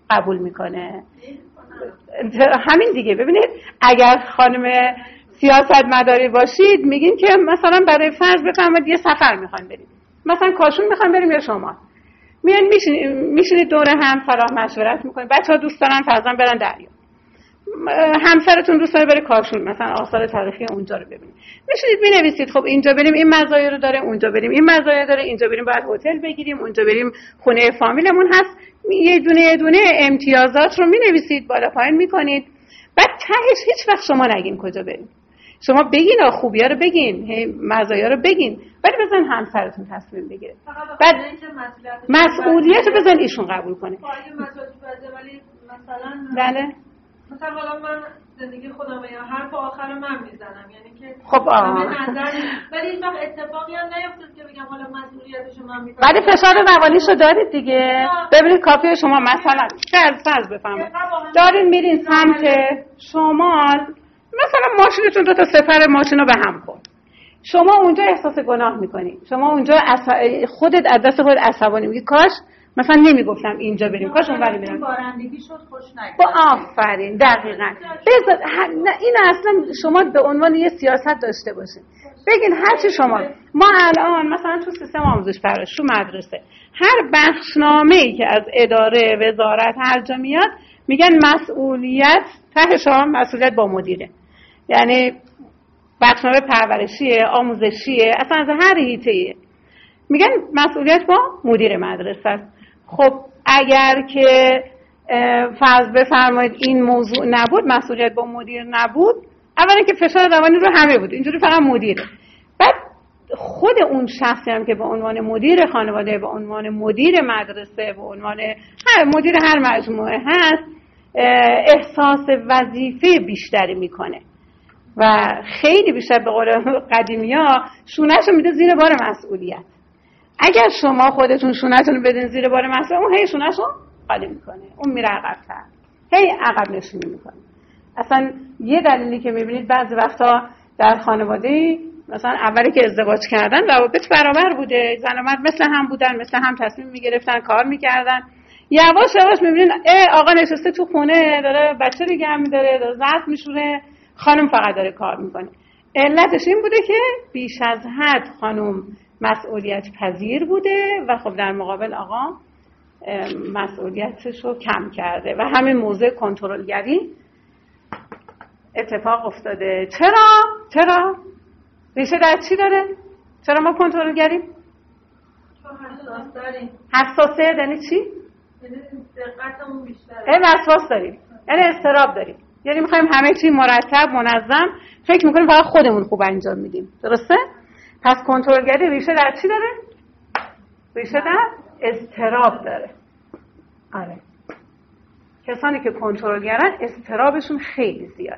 قبول میکنه. همین دیگه. ببینید اگر خانم سیاست مداری باشید میگین که مثلا برای فرض بفرمایید یه سفر میخواین برید، مثلا کاشون میخواین بریم یا شمال، میان میشینید دور هم صلاح مشورت میکنید، بچه‌ها دوست دارن فرضاً برن دریا، همسرتون دوست داره بره کاشون مثلا آثار تاریخی اونجا رو ببینید، میشینید مینویسید خب اینجا بریم این مزایا رو داره، اونجا بریم این مزایا داره، اینجا بریم باید هتل بگیریم، اونجا بریم خونه فامیلمون هست، یه دونه یه دونه امتیازات رو مینویسید، بالا پایین میکنید، بعد تهش هیچ وقت شما نگین کجا بریم، شما بگین خوبی‌ها رو بگین، مزایا رو بگین، ولی بزن همسرتون تصمیم بگیره، بعد مسئولیت رو بزن ایشون قبول کنه. بله مثلا حالا من زندگی خودم یا حرف آخر من میزنم، یعنی که خب آه ولی هیچ وقت اتفاقی هم نیفتاد که بگم حالا مسئولیتشو من میپذیرم. ولی فشار روانیشو دارید دیگه. ببینید کافیه شما مثلا فرض فرض بفرمایید دارین میرین سمت شمال، مثلا ماشینتون دو تا سپر ماشینو به هم خورد، شما اونجا احساس گناه میکنی، شما اونجا اص... خودت از دست خودت عصبانی میگی کاش مثلا نمیگفتم اینجا بریم، کاش اونوری بریم، بارندگی شد خوش نگذشت. با آفرین دقیقاً. بذار این اصلا شما به عنوان یه سیاست داشته باشین، بگین هر چی شما، ما الان مثلا تو سیستم آموزش پرورش تو مدرسه هر بخشنامه‌ای که از اداره وزارت هر جا میاد میگن مسئولیت ته شما مسئولیت با مدیره، یعنی بخشنامه پرورشیه، آموزشیه، اصلا از هر حیطه‌ای میگن مسئولیت با مدیر مدرسه است. خب اگر که فرض بفرمایید این موضوع نبود، مسئولیت با مدیر نبود، اولا که فشار روانی رو همه بود، اینجوری فقط مدیره، بعد خود اون شخصی هم که به عنوان مدیر خانواده، به عنوان مدیر مدرسه، به عنوان هر مدیر هر مجموعه هست، احساس وظیفه بیشتری میکنه و خیلی بیشتر به قول قدیمی‌ها شونه‌شو میده زیر بار مسئولیت. اگر شما خودتون شونه‌تون رو بدین زیر بار مسئولیت، اون هی شونه‌شو خالی میکنه، اون میره عقب‌تر، هی عقب نشینی میکنه. اصلا یه دلیلی که میبینید بعضی وقتا در خانواده مثلا اولی که ازدواج کردن روابط برابر بوده، زن و مرد مثل هم بودن، مثل هم تصمیم میگرفتن، کار میکردن، یواش یواش میبینید آقا نشسته تو خونه داره بچه نگه می‌داره، داره ظرف میشوره، خانم فقط داره کار میکنه. علتش این بوده که بیش از حد خانم مسئولیت پذیر بوده و خب در مقابل آقا مسئولیتش رو کم کرده و همین موضوع کنترلگری اتفاق افتاده. چرا؟ چرا؟ ریشه در چی داره؟ چرا ما کنترلگریم؟ حساس داریم. حساسه یعنی چی؟ یعنی دقتمون بیشتره. یعنی وسواس داریم. یعنی اضطراب داریم. یعنی میخوایم همه چی مرتب، منظم، فکر میکنیم فقط خودمون خوب انجام میدیم. درسته؟ پس کنترلگری ریشه در چی داره؟ ریشه در اضطراب داره. آره. کسانی که کنترلگرن اضطرابشون خیلی زیاده.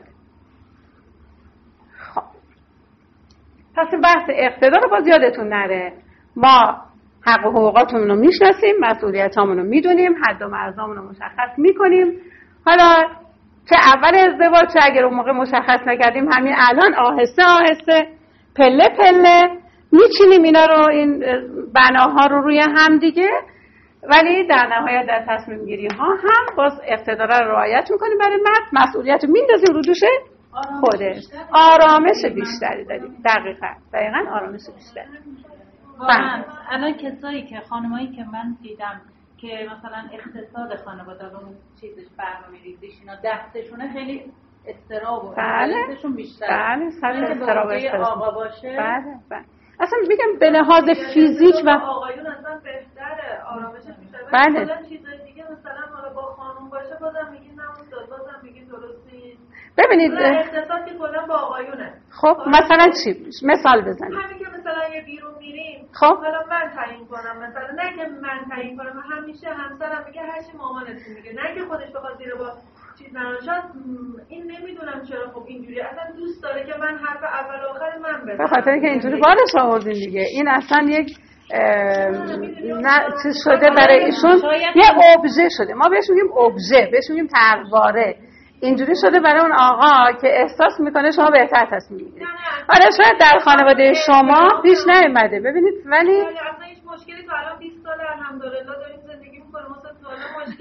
خب. پس این بحث اقتدار رو باز یادتون نره. ما حق و حقوقاتمون رو میشناسیم، مسئولیتامون رو میدونیم، حد و مرزامون رو مشخص میکنیم. حالا چه اول ازدواج چه اگر اون موقع مشخص نکردیم، همین الان آهسته آهسته پله پله میچینیم اینا رو، این بناها رو روی هم دیگه، ولی در نهایت در تصمیم گیری ها هم باز اقتدار رو رعایت میکنیم برای مرد، مسئولیت رو میندازیم رو دوش خودش، آرامش بیشتری داریم. دقیقاً دقیقاً آرامش بیشتری. واقعا الان کسایی که خانمایی که من دیدم که مثلا اقتصاد خانواده و اون چیزش برنامه‌ریزیش اینا دستشونه خیلی استراب و استرسشون بیشتره. بله سطح استراب استرس آقا باشه. بله بله. اصلا میگم به لحاظ فیزیک و آقایون اصلا بهتره، آرامشش بیشتره. بله. مثلا چیزای دیگه مثلا حالا با خانم باشه بازم میگین نه بازم میگین درست نیست. ببینید اقتصاد که کلا با آقایونه. خب مثلا چی؟ مثال بزنید. همین که مثلا یه بیرون میریم، خب حالا من تعیین کنم، مثلا نه که من تعیین کنم، همیشه همسرم میگه هر چی مامانتون میگه، نه که خودش بخواد زیر با چیز نباشه. این نمیدونم چرا خب اینجوری اصلا دوست داره که من حرف اول و آخر من بزنم، به خاطر اینکه اینجوری بارش آوردین دیگه. این اصلا یک نه چیز شده برای ایشون، یه ابژه شده. ما بهش میگیم ابژه، بهش میگیم طرحواره. اینجوری شده برای اون آقا که احساس میکنه شما بهتر تصمیم میگیرید. آره شاید در خانواده شما پیش نیومده ببینید، ولی اصلا هیچ مشکلی تو الان بیست سال الحمدلله داریم زندگی میکنیم، مثلا تو الان مشکل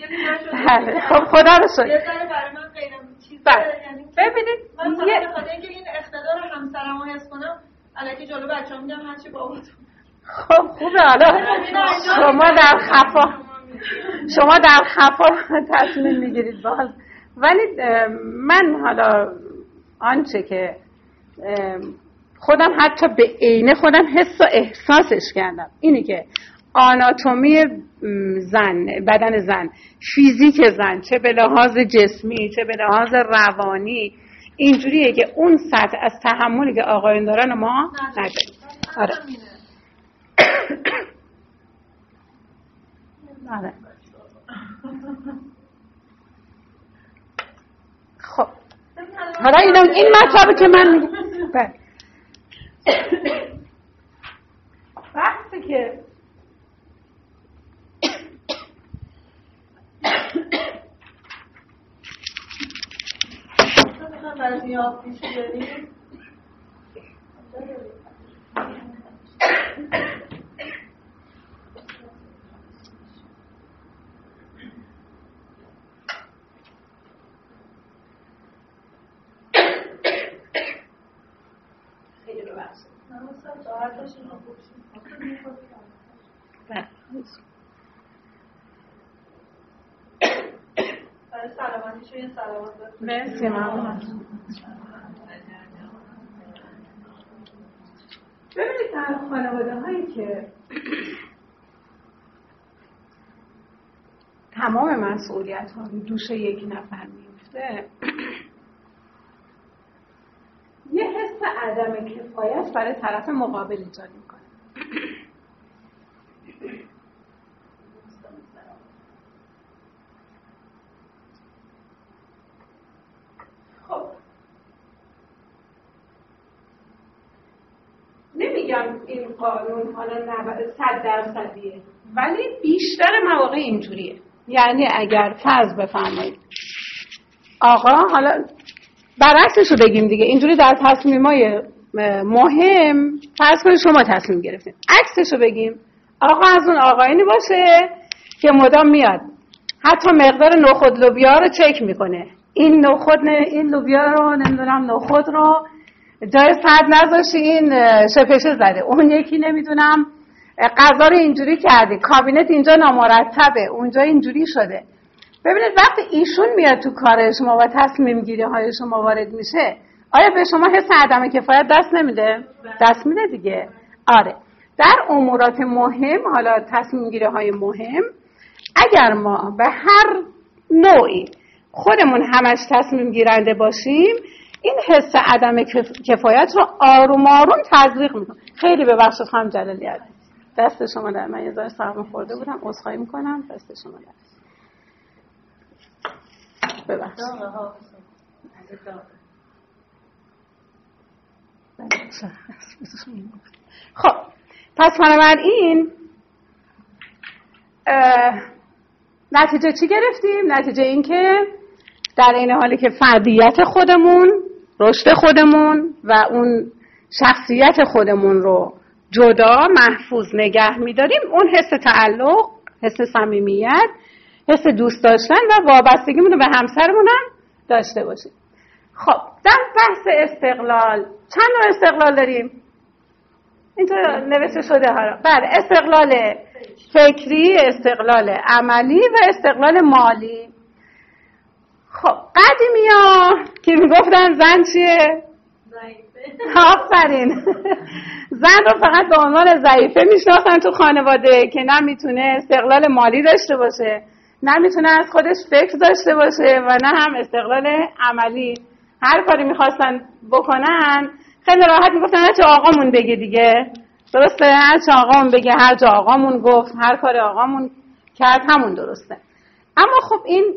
بله خب خدا رو شکر. یه ذره برای من غیر چیزه، یعنی ببینید من فقط بخاطر اینکه این اقتدار همسرمو حس کنم الکی جلو بچه‌ام میگم هرچی باباتون. خب خوبه. حالا شما در خفا شما در خفا تصمیم میگیرید باز، ولی من حالا آنچه که خودم حتی به عینه خودم حس و احساسش کردم اینی که آناتومی زن، بدن زن، فیزیک زن، چه به لحاظ جسمی چه به لحاظ روانی اینجوریه که اون سطح از تحملی که آقایون دارن ما نداریم. آره آره. خب حالا این این مطلبی که من میگم وقتی که بعضی آفیش داریم خیلی رو بخشید نموستم ساعت داشتیم رو بوشیم برای سلامتی شو یه سلامت داشت. مرسی ممنون. ببینید در خانواده هایی که تمام مسئولیت ها رو دوش یک نفر میفته یه حس عدم کفایت برای طرف مقابل ایجاد میکنه. خب نمیگم این قانون حالا صد درصدیه ولی بیشتر مواقع اینجوریه. یعنی اگر فرض بفرمایید آقا، حالا برعکسش رو بگیم دیگه، اینجوری در تصمیمای مهم فرض کنید شما تصمیم گرفتید، عکسش رو بگیم آقا از اون آقایونی باشه که مدام میاد حتی مقدار نخود لوبیا رو چک میکنه، این نخود نه این لوبیا رو نمیدونم نخود رو جای سرد نذاشی این شپشه زده، اون یکی نمیدونم غذا رو اینجوری کردی، کابینت اینجا نامرتبه اونجا اینجوری شده. ببینید وقتی ایشون میاد تو کار شما و تصمیم گیری های شما وارد میشه، آیا به شما حس عدم کفایت دست نمیده؟ دست میده دیگه. آره در امورات مهم، حالا تصمیم گیری های مهم، اگر ما به هر نوعی خودمون همش تصمیم گیرنده باشیم این حس عدم کفایت رو آروم آروم تزریق میکنه. خیلی ببخشید خانم جلالیت، دست شما در من یه ذره سرما خورده بودم، عذرخواهی میکنم، دست شما در ببخشید. خب پس بنابراین نتیجه چی گرفتیم؟ نتیجه این که در این حالی که فردیت خودمون، رشد خودمون و اون شخصیت خودمون رو جدا محفوظ نگه می‌داریم، اون حس تعلق، حس صمیمیت، حس دوست داشتن و وابستگیمون رو به همسرمون هم داشته باشیم. خب در بحث استقلال چند نوع استقلال داریم؟ اینطور نوشته شده ها. بله، استقلال فکری، استقلال عملی و استقلال مالی. خب قدیمی‌ها که میگفتن زن چیه؟ ضعیفه. آفرین. زن رو فقط به عنوان ضعیفه میشناختن تو خانواده که نه میتونه استقلال مالی داشته باشه، نه میتونه از خودش فکر داشته باشه و نه هم استقلال عملی. هر کاری میخواستن بکنن خیلی راحت میگفتن هر چه آقامون بگه دیگه. درسته؟ هر چه آقامون بگه، هر جا آقامون گفت، هر کاری آقامون کرد همون درسته. اما خب این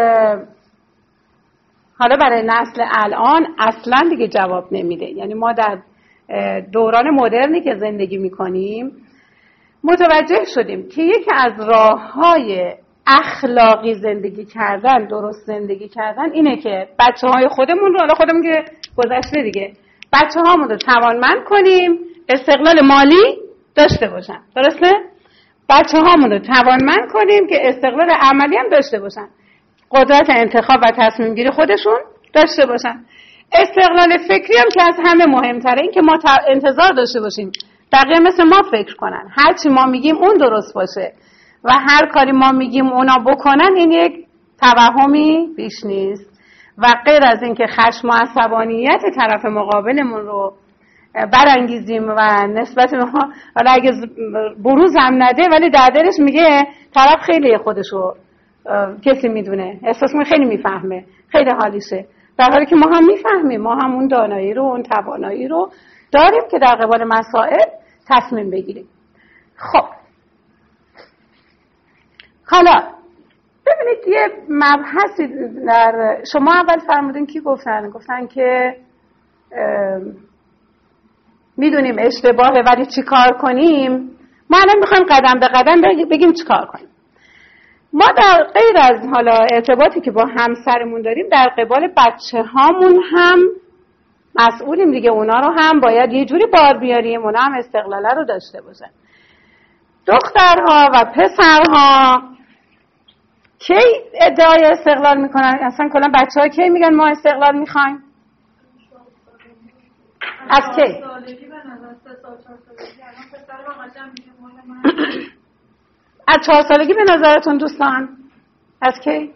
حالا برای نسل الان اصلا دیگه جواب نمیده. یعنی ما در دوران مدرنی که زندگی میکنیم متوجه شدیم که یکی از راه‌های اخلاقی زندگی کردن، درست زندگی کردن اینه که بچه های خودمون رو، حالا خودمون که گذشته دیگه، بچه هامون رو توانمند کنیم، استقلال مالی داشته باشن. درسته؟ بچه هامون رو توانمند کنیم که استقلال عملی هم داشته باشن، قدرت انتخاب و تصمیم گیری خودشون داشته باشن. استقلال فکری هم که از همه مهمتره، این که ما انتظار داشته باشیم بقیه مثل ما فکر کنن، هر چی ما میگیم اون درست باشه و هر کاری ما میگیم اونا بکنن، این یک توهمی بیش نیست. و غیر از این که خشم و عصبانیت طرف مقابلمون رو برانگیزیم و نسبت به ما، حالا اگه بروز هم نده ولی در دلش میگه طرف خیلی خودشو کسی میدونه، احساس میکنه خیلی میفهمه، خیلی حالیشه، در حالی که ما هم میفهمیم، ما هم اون دانایی رو، اون توانایی رو داریم که در قبال مسائل تصمیم بگیریم. خب حالا ببینید یه مبحثی در شما اول فرمودین کی گفتن؟ گفتن که میدونیم اشتباهه ولی چی کار کنیم؟ ما الان میخوایم قدم به قدم بگیم چی کار کنیم. ما در غیر از حالا ارتباطی که با همسرمون داریم، در قبال بچه هامون هم مسئولیم دیگه، اونا رو هم باید یه جوری بار بیاریم، اونا هم استقلاله رو داشته باشن. دخترها و پسرها کی ادعای استقلال میکنن؟ اصلا کلا بچه ها کی میگن ما استقلال میخوایم؟ از کی؟ از چهار سالگی به نظرتون دوستان؟ از کی؟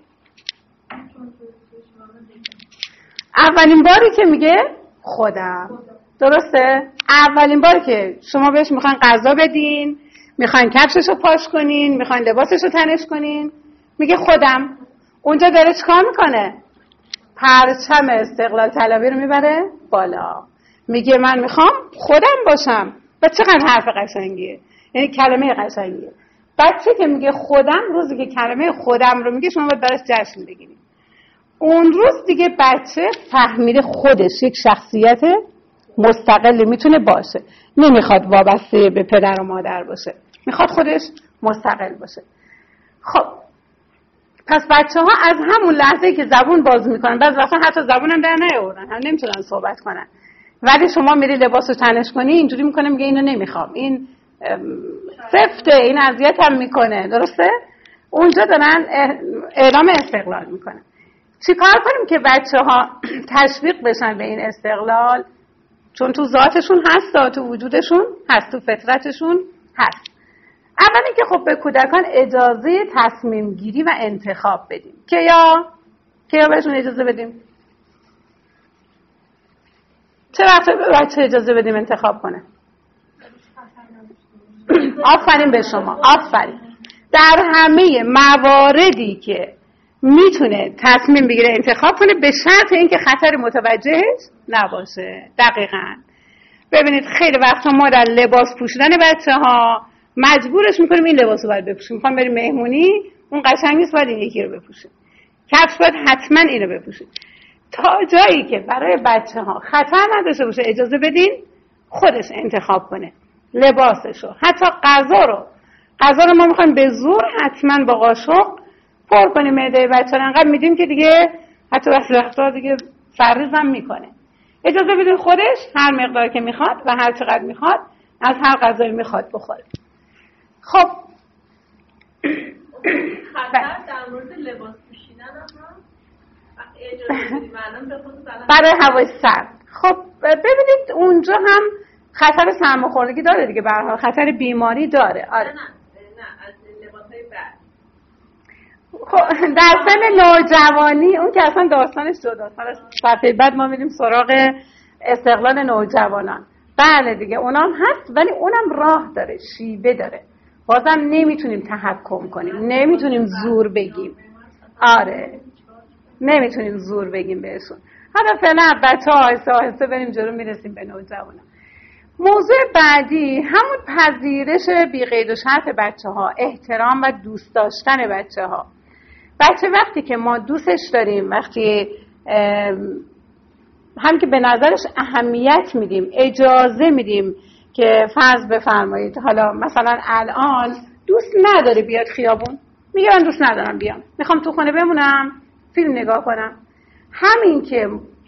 اولین باری که میگه خودم، درسته؟ اولین باری که شما بهش میخواین غذا بدین، میخواین کفشش رو پاش کنین، میخواین لباسش رو تنش کنین، میگه خودم. اونجا داره چیکار میکنه؟ پرچم استقلال طلبی رو میبره بالا، میگه من میخوام خودم باشم. و چقدر حرف قشنگیه، یعنی کلمه قشنگیه. بچه که میگه خودم، روزی که کلمه خودم رو میگه شما باید براش جشن بگیرید. اون روز دیگه بچه فهمیده خودش یک شخصیت مستقلی میتونه باشه، نمیخواد وابسته به پدر و مادر باشه، میخواد خودش مستقل باشه. خب پس بچه ها از همون لحظه که زبون باز میکنن، بعضی وقتا حتی زبون هم در نیاوردن، هم نمیتونن صحبت کنن، ولی شما میری لباس رو تنش کنی اینجوری میکنه، میگه اینو نمیخوام، این سفته، این اذیت هم میکنه، درسته؟ اونجا دارن اعلام استقلال میکنن. چی کار کنیم که بچه ها تشویق بشن به این استقلال؟ چون تو ذاتشون هست، تو وجودشون هست، تو فطرتشون هست. اولی که خب به کودکان اجازه تصمیم گیری و انتخاب بدیم. که یا که یا بهشون اجازه بدیم؟ چه وقت به بچه اجازه بدیم انتخاب کنه؟ آفرین به شما، آفرین. در همه مواردی که میتونه تصمیم بگیره انتخاب کنه، به شرط اینکه خطر متوجهش نباشه. دقیقاً. ببینید خیلی وقتا ما در لباس پوشیدن بچه ها مجبورش میکنیم این لباسو باید بپوشیم. میخوام بریم مهمونی، اون قشنگ نیست، باید این یکی رو بپوشیم. کفش باید حتما اینو بپوشیم. تا جایی که برای بچه ها خطر نداشته باشه اجازه بدین خودش انتخاب کنه لباسشو، حتی غذا رو. غذا رو ما میخوایم به زور حتما با قاشق پر کنیم معده بچه رو، انقدر میدیم که دیگه حتی وقتا دیگه سرریز هم میکنه. اجازه بدین خودش هر مقدار که میخواد و هر چقدر میخواد از هر غذایی میخواد بخوره. خب خطر در مورد لباس پوشیدن هم اجازه بدیم الان به خصوص برای هوای سرد. خب ببینید اونجا هم خطر سرماخوردگی داره دیگه، به هر حال خطر بیماری داره. آره. نه نه نه از لباسای بعد. خب در سن نوجوانی اون که اصلا داستانش جداست. صفحه بعد ما میریم سراغ استقلال نوجوانان. بله دیگه اونام هست، ولی اونم راه داره، شیوه داره. بازم نمیتونیم تحکم کنیم، نمیتونیم زور بگیم. آره نمیتونیم زور بگیم بهشون. حالا فعلا بچه ها آهسته آهسته بریم جلو، میرسیم به نوجوانان. موضوع بعدی همون پذیرش بی قید و شرط بچه ها، احترام و دوست داشتن بچه ها. بچه وقتی که ما دوستش داریم، وقتی هم که به نظرش اهمیت میدیم، اجازه میدیم که فرض بفرمایید حالا مثلا الان دوست نداره بیاد خیابون، میگه من دوست ندارم بیام، میخوام تو خونه بمونم فیلم نگاه کنم. همین که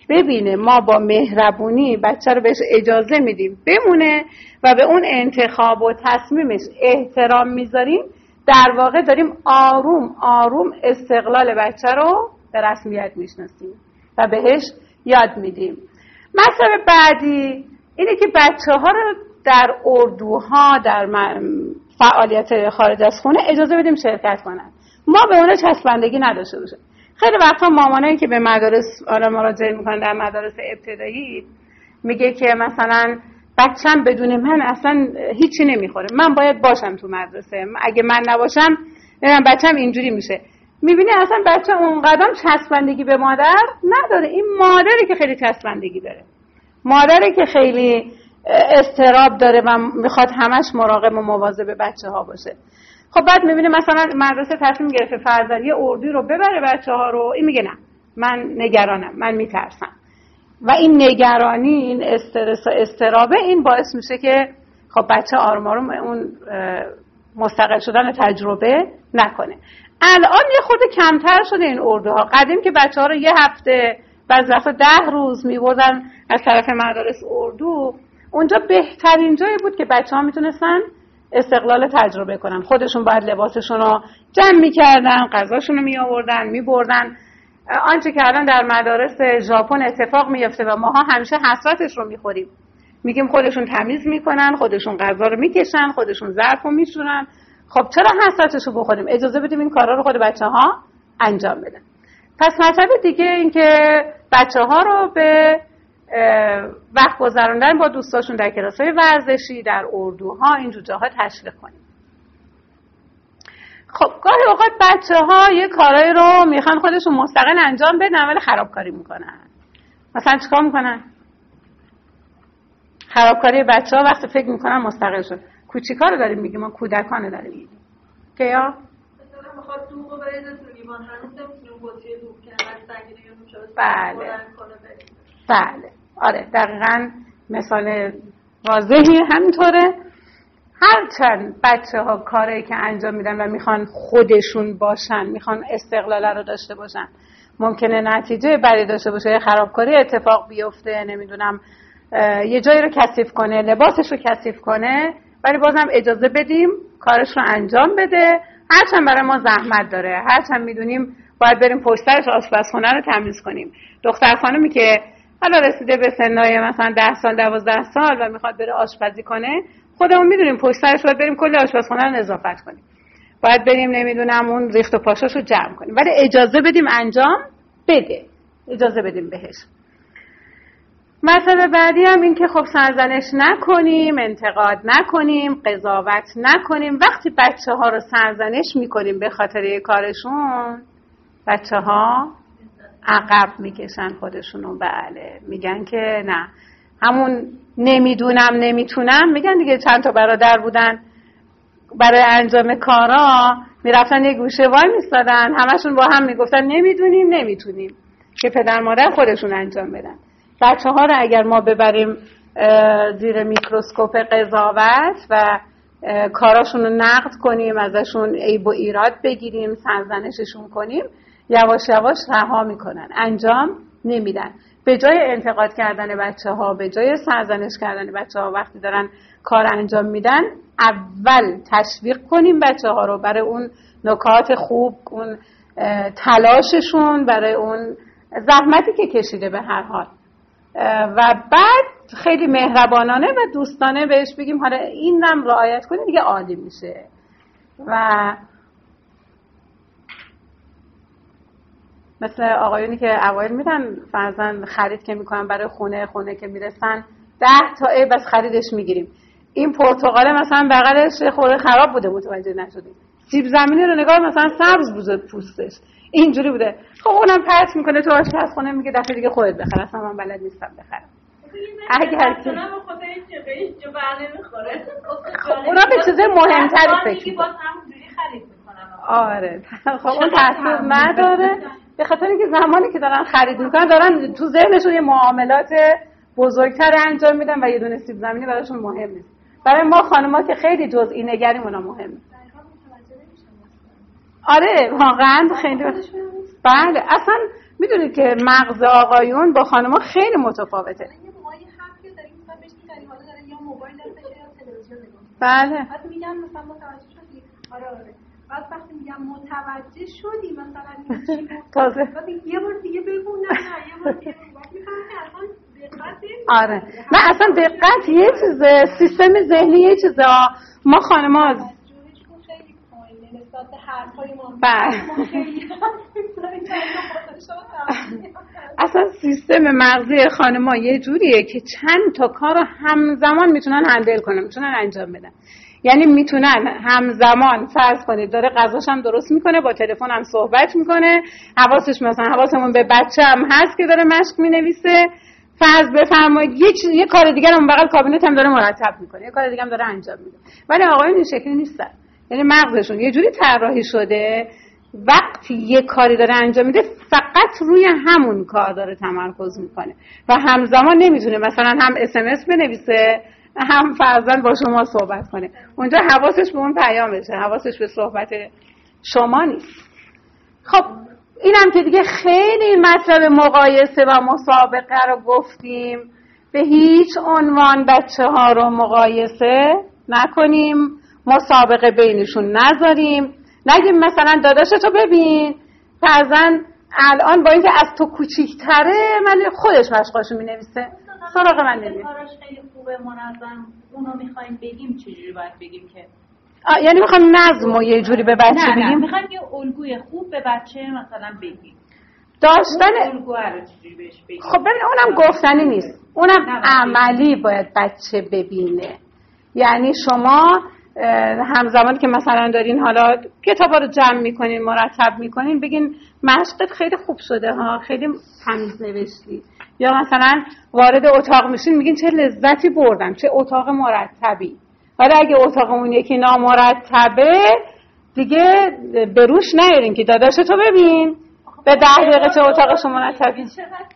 ببینه ما با مهربونی بچه رو بهش اجازه میدیم بمونه و به اون انتخاب و تصمیمش احترام میذاریم، در واقع داریم آروم آروم استقلال بچه رو به رسمیت میشناسیم و بهش یاد میدیم. مطلب بعدی اینه که بچه ها رو در اردوها، در فعالیت خارج از خونه اجازه بدیم شرکت کنن. ما به اون چسبندگی نداشته باشیم. خیلی وقتا مامانایی که به مدارس آره مراجعه میکنن در مدارس ابتدایی میگه که مثلا بچه‌م بدون من اصلا هیچی نمیخوره، من باید باشم تو مدرسه، اگه من نباشم بچه‌م اینجوری میشه. میبینی اصلا بچه اونقدر چسبندگی به مادر نداره. این مادری که خیلی چسبندگی داره، مادری که خیلی استراب داره و میخواد همش مراقب و مواظب بچه ها باشه. خب بعد میبینه مثلا مدرسه تصمیم گرفته فرزند یه اردوی رو ببره بچه ها رو، این میگه نه من نگرانم، من میترسم. و این نگرانی، این استرس و استرابه، این باعث میشه که خب بچه آروم آروم اون مستقل شدن تجربه نکنه. الان یه خود کمتر شده این اردوها. قدیم که بچه ها رو یه هفته بعضی وقتا ده روز میبردن از طرف مدارس اردو، اونجا بهترین جایی بود که بچه ها میتونستن استقلال تجربه کنن. خودشون باید لباسشون رو جمع میکردن، غذاشون رو میآوردن میبردن. آنچه که الان در مدارس ژاپن اتفاق میفته و ماها همیشه حسرتش رو میخوریم، میگیم خودشون تمیز میکنن، خودشون غذا رو میکشن، خودشون ظرف رو میشورن. خب چرا حسرتش رو بخوریم؟ اجازه بدیم این کارا رو خود بچه ها انجام بدن. پس مطلب دیگه این که بچه ها رو به وقت گذراندن با دوستاشون در کلاس‌های ورزشی، در اردوها، اینجور جاها تشویق کنیم. خب گاهی اوقات بچه ها یه کارایی رو میخوان خودشون مستقل انجام بدن ولی خرابکاری میکنن. مثلا چیکار میکنن؟ خرابکاری بچه ها وقتی فکر میکنن مستقل شد. کوچیکا رو داریم میگیم، ما کودکان رو داریم میگیم که یا مثلا میخواد دوغ رو بریزه تو لیوان، هنوز نمیتونیم بطری دوغ کنن سنگینه یا نوشابه بله بله آره دقیقاً مثال واضحی همینطوره. هرچند بچه ها کاری که انجام میدن و میخوان خودشون باشن، میخوان استقلال رو داشته باشن، ممکنه نتیجه بدی داشته باشه، خرابکاری اتفاق بیفته، نمیدونم یه جایی رو کثیف کنه، لباسش رو کثیف کنه، ولی بازم اجازه بدیم کارش رو انجام بده. هرچند برای ما زحمت داره، هرچند میدونیم باید بریم پشت سرش آشپزخونه رو تمیز کنیم. دختر خانمی که حالا رسیده به سنای مثلا ده سال دوازده سال و میخواد بره آشپزی کنه، خودمون میدونیم پشت سرش باید بریم کل آشپزخونه رو نظافت کنیم، باید بریم نمیدونم اون ریخت و پاشاشو جمع کنیم، ولی اجازه بدیم انجام بده، اجازه بدیم بهش. مسئله بعدی هم این که خب سرزنش نکنیم، انتقاد نکنیم، قضاوت نکنیم. وقتی بچه ها رو سرزنش میکنیم به خاطر کارشون، بچه ها عقب میکشن خودشونو. بله میگن که نه، همون نمیدونم نمیتونم، میگن دیگه چند تا برادر بودن برای انجام کارا میرفتن یه گوشه وای میستادن، همشون با هم میگفتن نمیدونیم نمیتونیم که پدر مادر خودشون انجام بدن. بچه ها رو اگر ما ببریم زیر میکروسکوپ قضاوت و کاراشون رو نقد کنیم، ازشون عیب و ایراد بگیریم، سرزنششون کنیم، یواش یواش رها میکنن، انجام نمیدن. به جای انتقاد کردن بچه ها، به جای سرزنش کردن بچه ها وقتی دارن کار انجام میدن، اول تشویق کنیم بچه ها رو برای اون نکات خوب، اون تلاششون، برای اون زحمتی که کشیده به هر حال، و بعد خیلی مهربانانه و دوستانه بهش بگیم حالا اینم رعایت کنیم دیگه عالی میشه. و مثل آقایونی که اوایل میرن فرزند خرید که میکنن برای خونه، خونه که میرسن ده تا عیب از خریدش میگیریم. این پرتقاله مثلا بغلش خورده خراب بوده متوجه نشدیم، سیب زمینی رو نگاه مثلا سبز بوده پوستش اینجوری بوده، خب اونم پرت میکنه تو آشپزخونه، میگه دفعه دیگه خودت بخر، اصلا من بلد نیستم بخرم. اگر که خب اونا به چیز مهمتری فکر میکنن. آره خب اون تاثیر نداره، به خاطر اینکه زمانی که دارن خرید میکنن دارن تو ذهنشون یه معاملات بزرگتر انجام میدن و یه دونه سیب زمینی براشون مهم نیست. برای ما خانم‌ها که خیلی جزئی نگریم اونا مهمه. آره واقعا خیلی. بله اصلا میدونید که مغز آقایون با خانم‌ها خیلی متفاوته. یه موقعی حرفی داریم مثلا بهش میگن حالا داره یا موبایل داره یا تلویزیون نگاه می‌کنه. بله. بعد میگن مثلا متوجه شدی؟ آره آره. بعد وقتی میگم متوجه شدی مثلا این چی تازه بعد یه بار دیگه بگو نه نه یه بار دیگه بعد میفهمی که اصلا دقت نمی‌کنی. آره. نه اصلا دقت یه چیزه، سیستم ذهنی یه چیزه. ما خانم‌ها خیلی پایینه نسبت به حرفای ما. بله. اصلا سیستم مغزی خانم‌ها یه جوریه که چند تا کار رو همزمان میتونن هندل کنن، میتونن انجام بدن. یعنی میتونن همزمان فرض کنید داره غذاش هم درست میکنه، با تلفن هم صحبت میکنه، حواسش مثلا حواسمون به بچه هم هست که داره مشق مینویسه، فرض بفرمایید یه چیز یه کار دیگه اون بغل کابینت هم داره مرتب میکنه، یه کار دیگه هم داره انجام میده. ولی آقایون این شکلی نیستن. یعنی مغزشون یه جوری طراحی شده وقتی یه کاری داره انجام میده فقط روی همون کار داره تمرکز میکنه و همزمان نمیتونه مثلا هم اس ام اس بنویسه هم فرضاً با شما صحبت کنه. اونجا حواسش به اون پیامشه، حواسش به صحبت شما نیست. خب اینم که دیگه خیلی مطلب مقایسه و مسابقه رو گفتیم. به هیچ عنوان بچه ها رو مقایسه نکنیم، مسابقه بینشون نذاریم. نگیم مثلا داداشتو ببین فرضاً الان با اینکه از تو کوچیک‌تره من خودش مشقاشو می‌نویسه، سراغ من نمیاد. کاراش خیلی خوبه منظم، اونو می‌خوایم بگیم چجوری باید بگیم که یعنی می‌خوایم نظم و یه جوری به بچه نه بگیم؟ نه می‌خوایم یه الگوی خوب به بچه مثلا بگیم. داشتن الگو رو چجوری بهش بگیم؟ خب ببین اونم گفتنی نیست، اونم عملی باید بچه ببینه. یعنی شما همزمان که مثلا دارین حالا کتابا رو جمع میکنین مرتب میکنین بگین مشقت خیلی خوب شده ها، خیلی تمیز نوشتی، یا مثلا وارد اتاق میشین میگین چه لذتی بردم، چه اتاق مرتبی. ولی اگه اتاقمون یکی نامرتبه دیگه به روش نیارین که داداشتو ببین به ده دقیقه چه اتاقش مرتبی.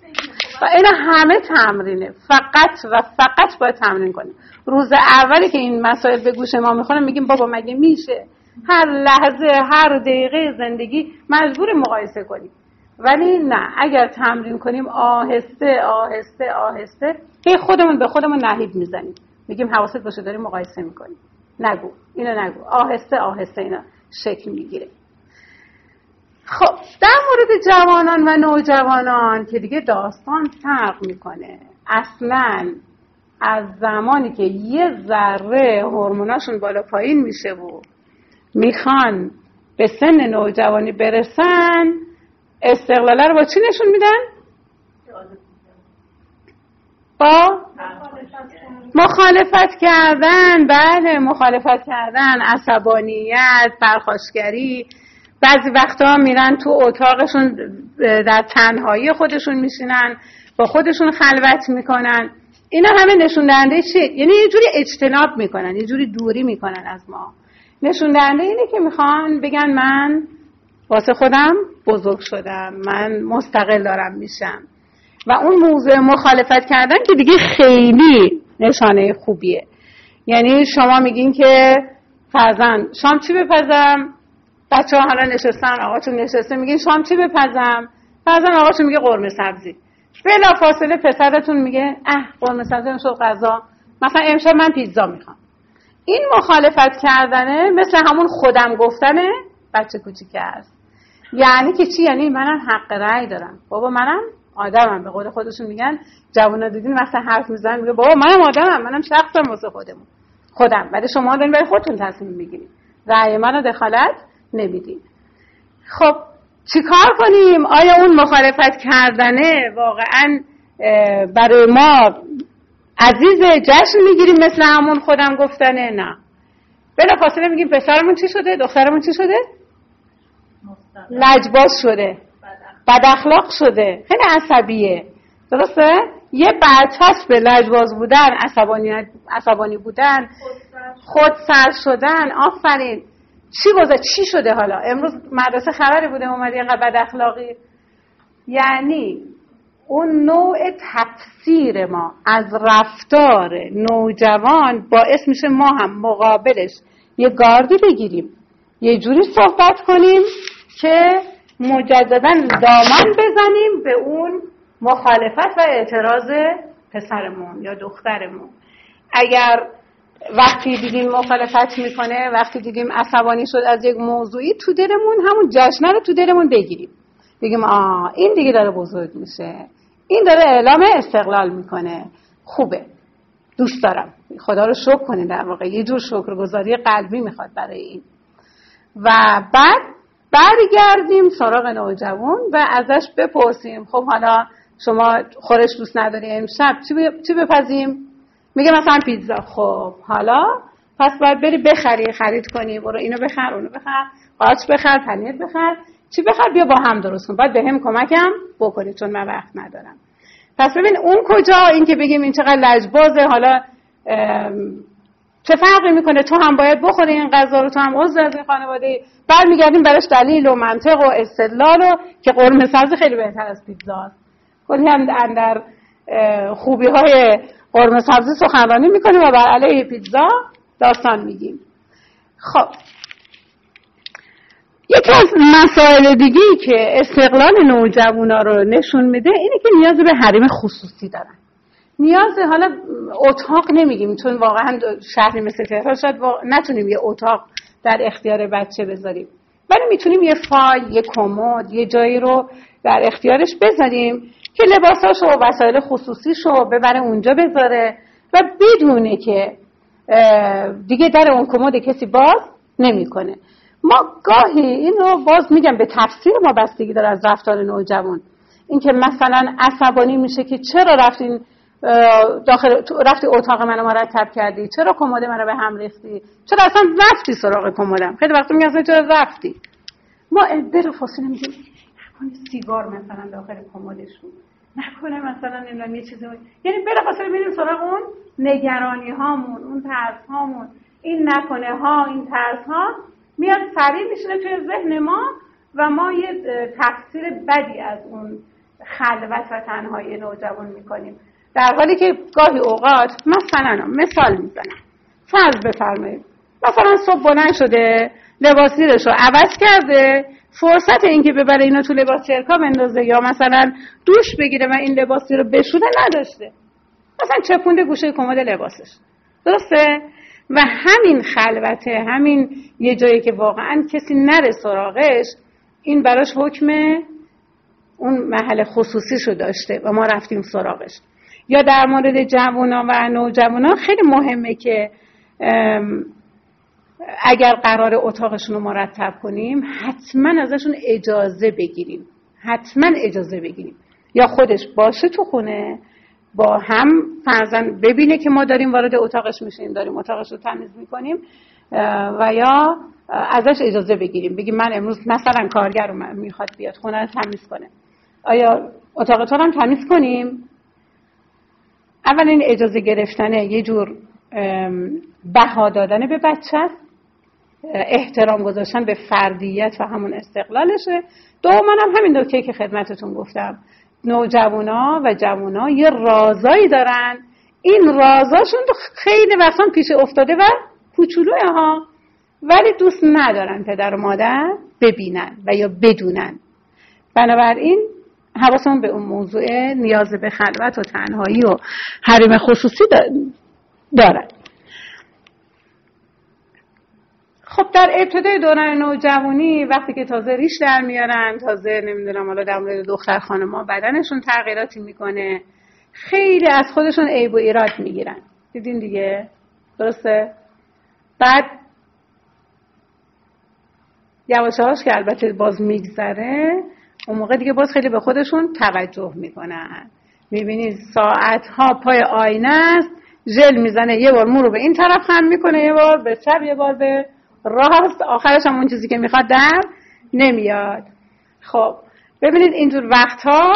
و اینا همه تمرینه، فقط و فقط باید تمرین کنیم. روز اولی که این مسائل به گوش ما میخوره میگیم بابا مگه میشه هر لحظه هر دقیقه زندگی مجبور مقایسه کنیم؟ ولی نه، اگر تمرین کنیم آهسته آهسته آهسته هی خودمون به خودمون نهیب میزنیم، میگیم حواست باشه داریم مقایسه میکنیم، نگو اینو نگو، آهسته آهسته اینا شکل میگیره. خب در مورد جوانان و نوجوانان که دیگه داستان فرق میکنه. اصلاً از زمانی که یه ذره هورموناشون بالا پایین میشه و میخوان به سن نوجوانی برسن استقلاله رو با چی نشون میدن؟ با مخالفت کردن. بله مخالفت کردن، عصبانیت، پرخاشگری. بعضی وقتا میرن تو اتاقشون در تنهایی خودشون میشینن با خودشون خلوت میکنن. اینا همه نشون دهنده چیه؟ یعنی یه جوری اجتناب میکنن، یه جوری دوری میکنن از ما. نشون دهنده اینه که میخوان بگن من واسه خودم بزرگ شدم، من مستقل دارم میشم. و اون موضوع مخالفت کردن که دیگه خیلی نشانه خوبیه. یعنی شما میگین که فرزن شام چی بپزم؟ بچه ها حالا نشستن، آقاتون نشسته، میگین شام چی بپزم؟ فرزن آقاتون میگه قرمه سبزی. بلا فاصله پسرتون میگه اه قرمه سبزی نشد غذا، مثلا امشب من پیتزا میخوام. این مخالفت کردنه مثل همون خودم گفتنه بچه کوچیکه است. یعنی که چی؟ یعنی منم حق رأی دارم. بابا منم آدمم. به قول خودشون میگن جوونا دیدین مثلا حرف میزنن میگه بابا منم آدمم، منم شخصم واسه خودمون خودم. ولی شما دارین برای خودتون تصمیم میگیرید، رأی منو دخالت نمیدین. خب چیکار کنیم؟ آیا اون مخالفت کردنه واقعا برای ما عزیز جشن میگیریم مثل همون خودم گفتنه؟ نه. بلا فاصله میگیم پسرمون چی شده؟ دخترمون چی شده؟ لجباز شده، بد اخلاق شده، خیلی عصبیه. درسته؟ یه برچسب به لجباز بودن، عصبانیت، عصبانی بودن، خود سر شدن. آفرین. چی بوده؟ چی شده حالا؟ امروز مدرسه خبری بوده اومد یه بد اخلاقی. یعنی اون نوع تفسیر ما از رفتار نوجوان باعث میشه ما هم مقابلش یه گاردی بگیریم، یه جوری صحبت کنیم که مجددا دامن بزنیم به اون مخالفت و اعتراض پسرمون یا دخترمون. اگر وقتی دیدیم مخالفت میکنه، وقتی دیدیم عصبانی شد از یک موضوعی، تو دلمون همون جشنه رو تو دلمون بگیریم، بگیم آه این دیگه داره بزرگ میشه، این داره اعلام استقلال میکنه، خوبه، دوست دارم، خدا رو شکر کنیم. در واقع یه جور شکرگزاری قلبی میخواد برای این. و بعد برگردیم سراغ نوجوان و ازش بپرسیم خب حالا شما خورش دوست نداری، امشب چی بپزیم؟ میگه مثلا پیتزا. خب حالا پس باید بری بخری، خرید کنی، برو اینو بخر، اونو بخر، قارچ بخر، پنیر بخر، چی بخر، بیا با هم درست کن، باید به هم کمکم بکنی چون من وقت ندارم. پس ببین اون کجا، این که بگیم این چقدر لجبازه، حالا چه فرقی میکنه، تو هم باید بخوری این غذا رو، تو هم عضو از این خانواده. برمیگردیم براش دلیل و منطق و استدلال و که قرمه سبزی خیلی بهتر از پیتزاست. کلی هم در خوبی های قرمه سبزی سخنرانی میکنیم و بر علیه پیتزا داستان میگیم. خب یکی از مسائل دیگی که استقلال نوجوانا رو نشون میده اینه که نیاز به حریم خصوصی دارن. نیاز، حالا اتاق نمیگیم چون واقعا شهری مثل تهران شاید نتونیم یه اتاق در اختیار بچه بذاریم، ولی میتونیم یه فایل، یه کمد، یه جایی رو در اختیارش بذاریم که لباساشو و وسایل خصوصیشو ببره اونجا بذاره و بدونه که دیگه در اون کمد کسی باز نمیکنه. ما گاهی این رو باز میگم به تفسیر ما بستگی داره از رفتار نوجوان. این که مثلا عصبانی میشه که چرا رفتین داخل رفتی اتاق منو مرتب کردی، چرا کمد منو به هم ریختی، چرا اصلا رفتی سراغ کمدم. خیلی وقتا میگن اصلا چرا رفتی. ما بر فاصله میگیم نکنه سیگار مثلا داخل کمدشون، نکنه مثلا نمیدونم یه چیزی، یعنی بر فاصله میریم سراغ اون نگرانی هامون، اون ترس هامون، این نکنه ها، این ترس ها میاد سریع میشینه توی ذهن ما و ما یه تفسیر بدی از اون خلوت و تنهایی نوجوان میکنیم، در حالی که گاهی اوقات مثلا مثال میزنم، فرض بفرمایید مثلا صبح بلند شده لباس زیرش رو عوض کرده، فرصت اینکه ببره اینو تو لباس چرکا بندازه یا مثلا دوش بگیره و این لباسی رو بشونه نداشته، مثلا چپونده گوشه کمد لباسش، درسته؟ و همین خلوته، همین یه جایی که واقعا کسی نره سراغش، این براش حکم اون محل خصوصیشو داشته و ما رفتیم سراغش. یا در مورد جوونا و نوجوانا خیلی مهمه که اگر قرار اتاقشون رو مرتب کنیم حتما ازشون اجازه بگیریم، حتما اجازه بگیریم، یا خودش باشه تو خونه با هم فرضاً ببینه که ما داریم وارد اتاقش میشیم، داریم اتاقش رو تمیز میکنیم، و یا ازش اجازه بگیریم، بگیم من امروز مثلا کارگر رو میخواد بیاد خونه رو تمیز کنه، آیا اتاق تو هم تمیز کنیم؟ اول این اجازه گرفتنه یه جور بها دادن به بچه است، احترام گذاشتن به فردیت و همون استقلالشه. دوما هم همین نکته که خدمتتون گفتم، نوجوانا و جوانا یه رازایی دارن، این رازاشون خیلی وقتا پیش افتاده و کوچولوه ها، ولی دوست ندارن پدر و مادر ببینن و یا بدونن. بنابراین حواسمون به اون موضوع نیاز به خلوت و تنهایی و حریم خصوصی دارن. خب در ابتدای دوران نوجوانی وقتی که تازه ریش در میارن، تازه نمیدونم حالا در مورد دختر خانم‌ها بدنشون تغییراتی میکنه، خیلی از خودشون عیب و ایراد میگیرن، دیدین دیگه، درسته؟ بعد یواشاش که البته باز میگذره، اون موقع دیگه باز خیلی به خودشون توجه میکنن، میبینید ساعتها پای آینه است، ژل میزنه، یه بار مو رو به این طرف خم میکنه، یه بار به چپ، یه بار به راست، آخرش هم اون چیزی که میخواد در نمیاد. خب ببینید اینجور وقتها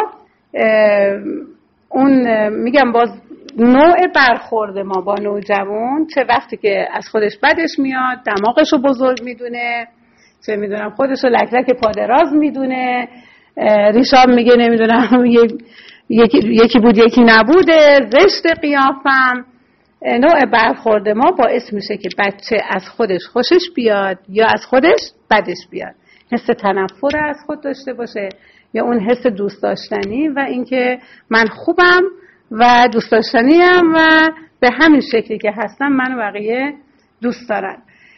اون میگم باز نوع برخورد ما با نوجوان، چه وقتی که از خودش بدش میاد، دماغش رو بزرگ میدونه، چه میدونم خودش رو لکلک پادراز میدونه، ریشام میگه نمیدونم یکی, یکی بود یکی نبوده، زشت قیافم، نوع برخورد ما باعث میشه که بچه از خودش خوشش بیاد یا از خودش بدش بیاد. حس تنفر از خود داشته باشه یا اون حس دوست داشتنی و اینکه من خوبم و دوست داشتنیم و به همین شکلی که هستم من و بقیه دوست دارن.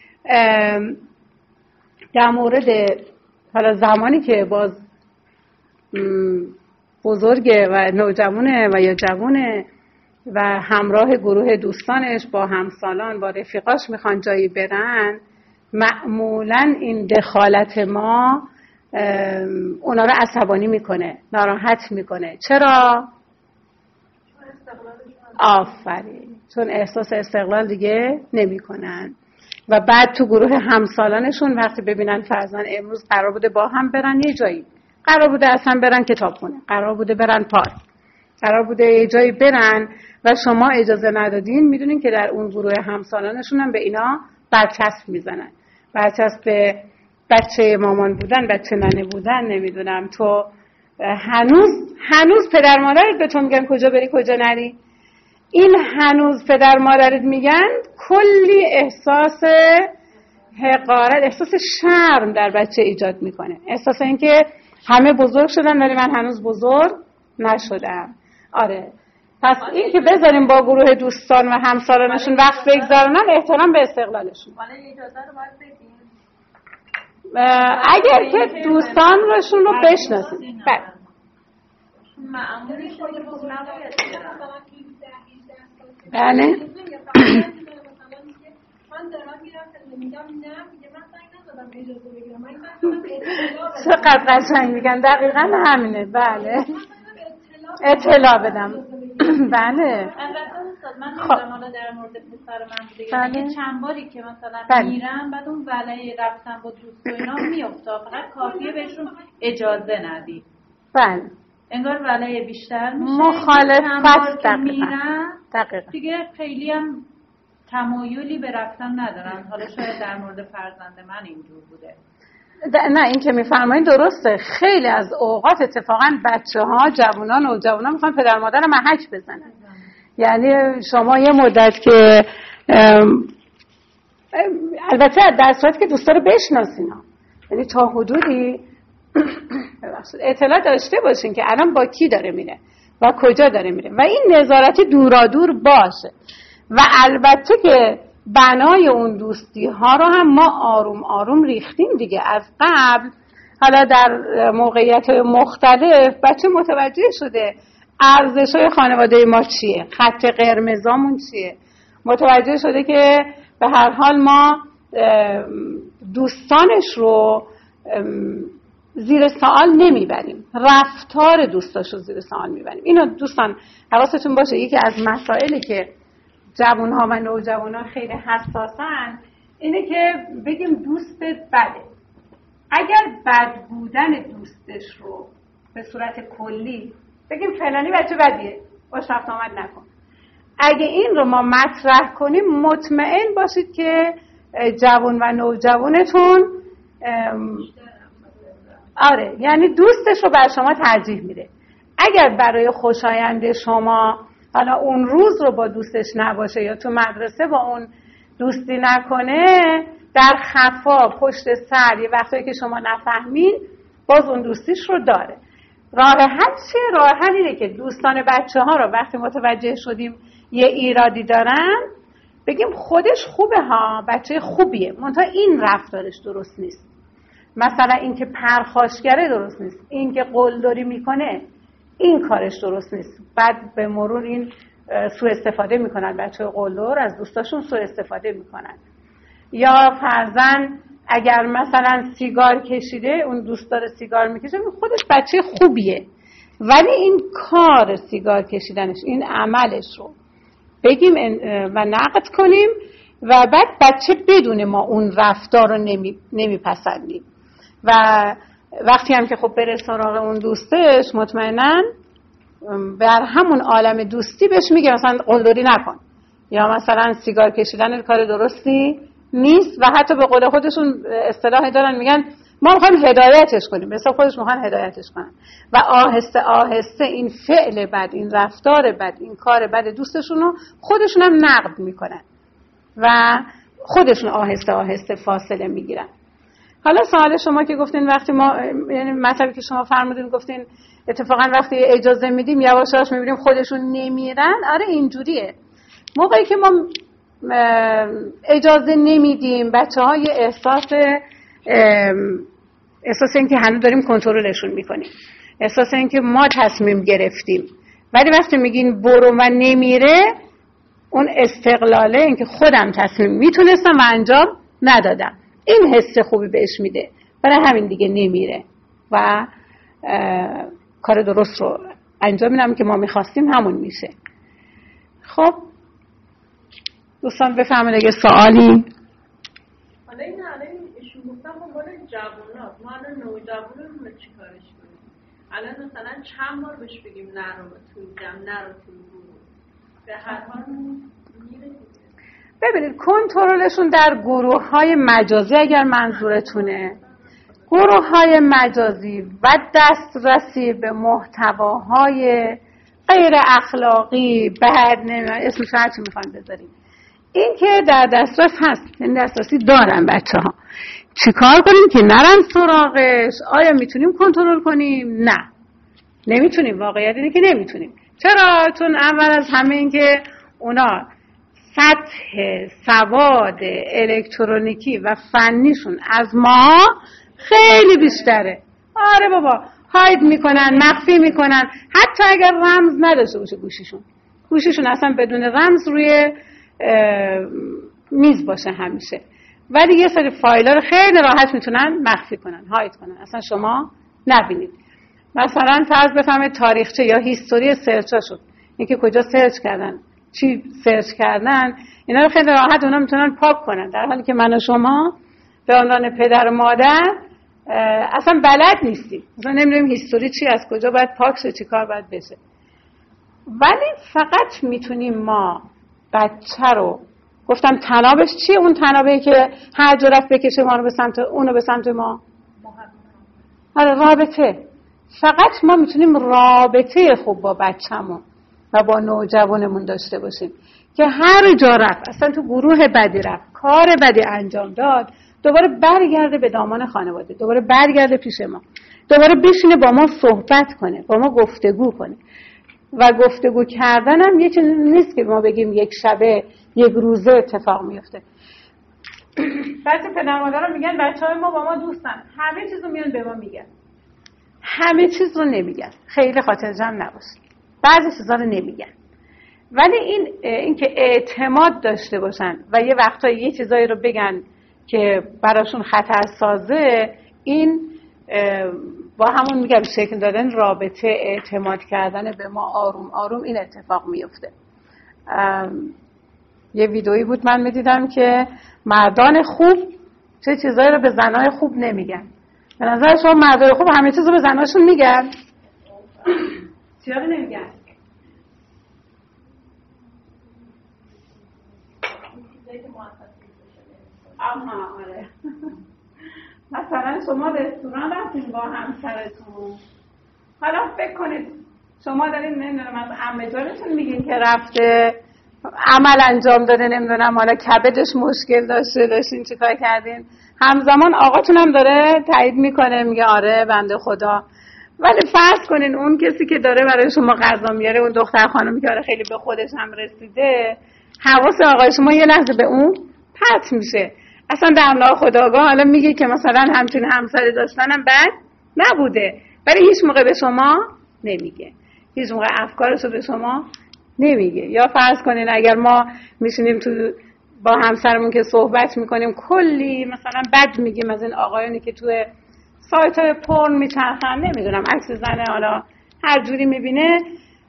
در مورد حالا زمانی که باز بزرگه و نوجوانه و یا جوانه و همراه گروه دوستانش با همسالان با رفیقاش میخوان جایی برن، معمولا این دخالت ما اونا رو عصبانی میکنه، ناراحت میکنه. چرا؟ آفرین، چون احساس استقلال دیگه نمیکنن و بعد تو گروه همسالانشون وقتی ببینن فرضاً امروز قرار بوده با هم برن یه جایی، قرار بوده اصلا برن کتابخونه، قرار بوده برن پارک، قرار بوده یه جایی برن و شما اجازه ندادین، میدونین که در اون گروه همسالانشون هم به اینا برچسب میزنن. برچسب به بچه مامان بودن، بچه ننه بودن، نمیدونم تو هنوز هنوز پدر مادرت به تو میگن کجا بری کجا نری. این هنوز پدر مادرت میگن کلی احساس حقارت، احساس شرم در بچه ایجاد میکنه، احساس اینکه همه بزرگ شدن ولی من هنوز بزرگ نشدم. آره، پس این که بذاریم با گروه دوستان و همسالانشون وقت بگذارونن احترام به استقلالشون. اگر که دوستان رشون رو بشناسید. بله. بله. چقدر قشنگ میگن، دقیقاً همینه. بله، اطلاع بدم. بله. من نمیدونم حالا در مورد پسر من بوده بله. چند باری که مثلا بله. میرم بعد اون وله رفتن با دوست و اینا میفته، فقط کافیه بهشون اجازه ندی. بله. انگار وله بیشتر میشه. مخالفت دقیقاً. میرن دقیقاً. دیگه خیلی هم تمایلی به رفتن ندارن. حالا شاید در مورد فرزند من اینجور بوده. نه، این که میفرمایید درسته. خیلی از اوقات اتفاقا بچه ها، جوانان و جوانان میخوان پدر مادر رو محک بزنن. یعنی شما یه مدت که البته در صورتی که دوستا رو بشناسین ها، یعنی تا حدودی اطلاع داشته باشین که الان با کی داره میره و کجا داره میره و این نظارت دورادور باشه. و البته که بنای اون دوستی ها رو هم ما آروم آروم ریختیم دیگه از قبل. حالا در موقعیت مختلف بچه متوجه شده ارزش‌های خانواده ما چیه، خط قرمزامون چیه، متوجه شده که به هر حال ما دوستانش رو زیر سوال نمیبریم، رفتار دوستاش رو زیر سوال میبریم. اینو دوستان حواستون باشه. یکی از مسائلی که جوانها و نوجوانها خیلی حساسن اینه که بگیم دوست بده. اگر بد بودن دوستش رو به صورت کلی بگیم فلانی بچه بدیه، باش رفت آمد نکن، اگه این رو ما مطرح کنیم مطمئن باشید که جوان و نوجوانتون آره یعنی دوستش رو بر شما ترجیح میده. اگر برای خوشایند شما حالا اون روز رو با دوستش نباشه یا تو مدرسه با اون دوستی نکنه، در خفا پشت سر یه وقتایی که شما نفهمین باز اون دوستیش رو داره. راه حل چیه؟ راه حل اینه که دوستان بچه ها رو وقتی متوجه شدیم یه ایرادی دارن بگیم خودش خوبه ها، بچه خوبیه، منتها این رفتارش درست نیست. مثلا این که پرخاشگره درست نیست، این که قلدری میکنه این کارش درست نیست. بعد به مرور این سوء استفاده میکنن، بچه قلدر از دوستاشون سوء استفاده میکنن. یا فرضاً اگر مثلا سیگار کشیده، اون دوست داره سیگار میکشه، خودش بچه خوبیه، ولی این کار سیگار کشیدنش، این عملش رو بگیم و نقد کنیم و بعد بچه بدونه ما اون رفتار رو نمی، نمیپسندیم و وقتی هم که خب بره سراغ اون دوستش مطمئناً بر همون عالم دوستی بهش میگه مثلا قلدری نکن یا مثلا سیگار کشیدن کار درستی نیست و حتی به قول خودشون اصطلاحی دارن میگن ما میخوایم هدایتش کنیم، مثلا خودش میخوان هدایتش کنن و آهسته آهسته این فعل بد، این رفتار بد، این کار بد دوستشون رو خودشون هم نقد میکنن و خودشون آهسته آهسته فاصله میگیرن. حالا سوال شما که گفتین وقتی ما، یعنی مطلبی که شما فرمودین گفتین اتفاقا وقتی اجازه میدیم یواش یواش میبینیم خودشون نمیرن. آره اینجوریه. موقعی که ما اجازه نمیدیم بچه‌های احساس احساس این که هنوز داریم کنترلشون میکنیم، احساس این که ما تصمیم گرفتیم، ولی وقتی میگین برو و نمیره، اون استقلاله، این که خودم تصمیم میتونستم و انجام ندادم، این حس خوبی بهش میده، برای همین دیگه نمیره و کار درست رو انجام میدم که ما میخواستیم همون میشه. خب دوستان بفهمید اگه سوالی. حالا این الان ایشون گفتم خب مال جوانات، ما الان نوجوانمون رو چی کارش کنیم؟ الان مثلا چند بار بهش بگیم نرو تو جمع، نرو تو گروه، به هر حال میره. ببینید کنترلشون در گروه های مجازی اگر منظورتونه، گروه های مجازی و دسترسی به محتواهای غیر اخلاقی، بد، نمیدونم اسمش هر چی میخواین بذاریم، این که در دسترس هست، این دسترسی دارن بچه ها. چی کار کنیم که نرن سراغش؟ آیا میتونیم کنترل کنیم؟ نه نمیتونیم. واقعیت اینه که نمیتونیم. چرا؟ چون اول از همه این که اونا سطح سواد الکترونیکی و فنیشون از ما خیلی بیشتره. آره بابا، هاید میکنن، مخفی میکنن، حتی اگر رمز نداشته باشه گوشیشون گوشیشون اصلا بدون رمز روی میز باشه همیشه، ولی یه سری فایل‌ها رو خیلی راحت میتونن مخفی کنن، هاید کنن، اصلا شما نبینید. مثلا فرض بفهمید تاریخچه یا هیستوری سرچاشون، اینکه کجا سرچ کردن، چی سرچ کردن، اینا رو خیلی راحت اونا میتونن پاک کنن، در حالی که من و شما به عنوان پدر و مادر اصلا بلد نیستیم، اصلا نمیدونیم هیستوری چی، از کجا باید پاک شه، چی کار باید بشه. ولی فقط میتونیم ما بچه رو، گفتم تنابش چیه؟ اون تنابه که هر جا رفت بکشه ما رو به سمت اونو به سمت ما، آره رابطه. فقط ما میتونیم رابطه خوب با بچه‌مون و با نوجوانمون داشته باشیم که هر جا رفت، اصلا تو گروه بدی رفت، کار بدی انجام داد، دوباره برگرده به دامان خانواده، دوباره برگرده پیش ما، دوباره بشینه با ما صحبت کنه، با ما گفتگو کنه. و گفتگو کردن هم یه چیزی نیست که ما بگیم یک شبه یک روزه اتفاق میفته. بعضی پدر مادرها میگن بچه‌های ما با ما دوستن، همه چیزو میان به ما میگن. همه چیز رو نمیگن، خیلی خاطر جمع نباشید، بعضی چیزا رو نمیگن، ولی این اینکه اعتماد داشته باشن و یه وقتایی یه چیزایی رو بگن که براشون خطر سازه، این با همون میگم شکل دادن رابطه، اعتماد کردن به ما، آروم آروم این اتفاق میفته. یه ویدئویی بود من میدیدم که مردان خوب چه چیزایی رو به زنای خوب نمیگن. به نظر شما مردای خوب همه چیز رو به زناشون میگن؟ چرا نمیگن؟ آها آره. مثلا شما رستوران رفتید با همسرتون، حالا فکر کنید شما دارین نمیدونم از عمه جانتون میگین که رفته عمل انجام داده، نمیدونم حالا کبدش مشکل داشته، داشتین چیکار کردین، همزمان آقاتون هم داره تایید میکنه، میگه آره بنده خدا. ولی فرض کنین اون کسی که داره برای شما غذا میاره، اون دختر خانمی که آره خیلی به خودش هم رسیده، حواس آقای شما یه لحظه به اون پرت میشه، اصلا در ناخودآگاه حالا میگه که مثلا همچین همسری داشتنم بد نبوده، ولی هیچ موقع به شما نمیگه، هیچ موقع افکارشو به شما نمیگه. یا فرض کنین اگر ما میشینیم تو با همسرمون که صحبت میکنیم، کلی مثلا بد میگیم از این آقایانی که تو سایت های پورن میچرخن، نمیدونم عکس زنه، حالا هر جوری میبینه،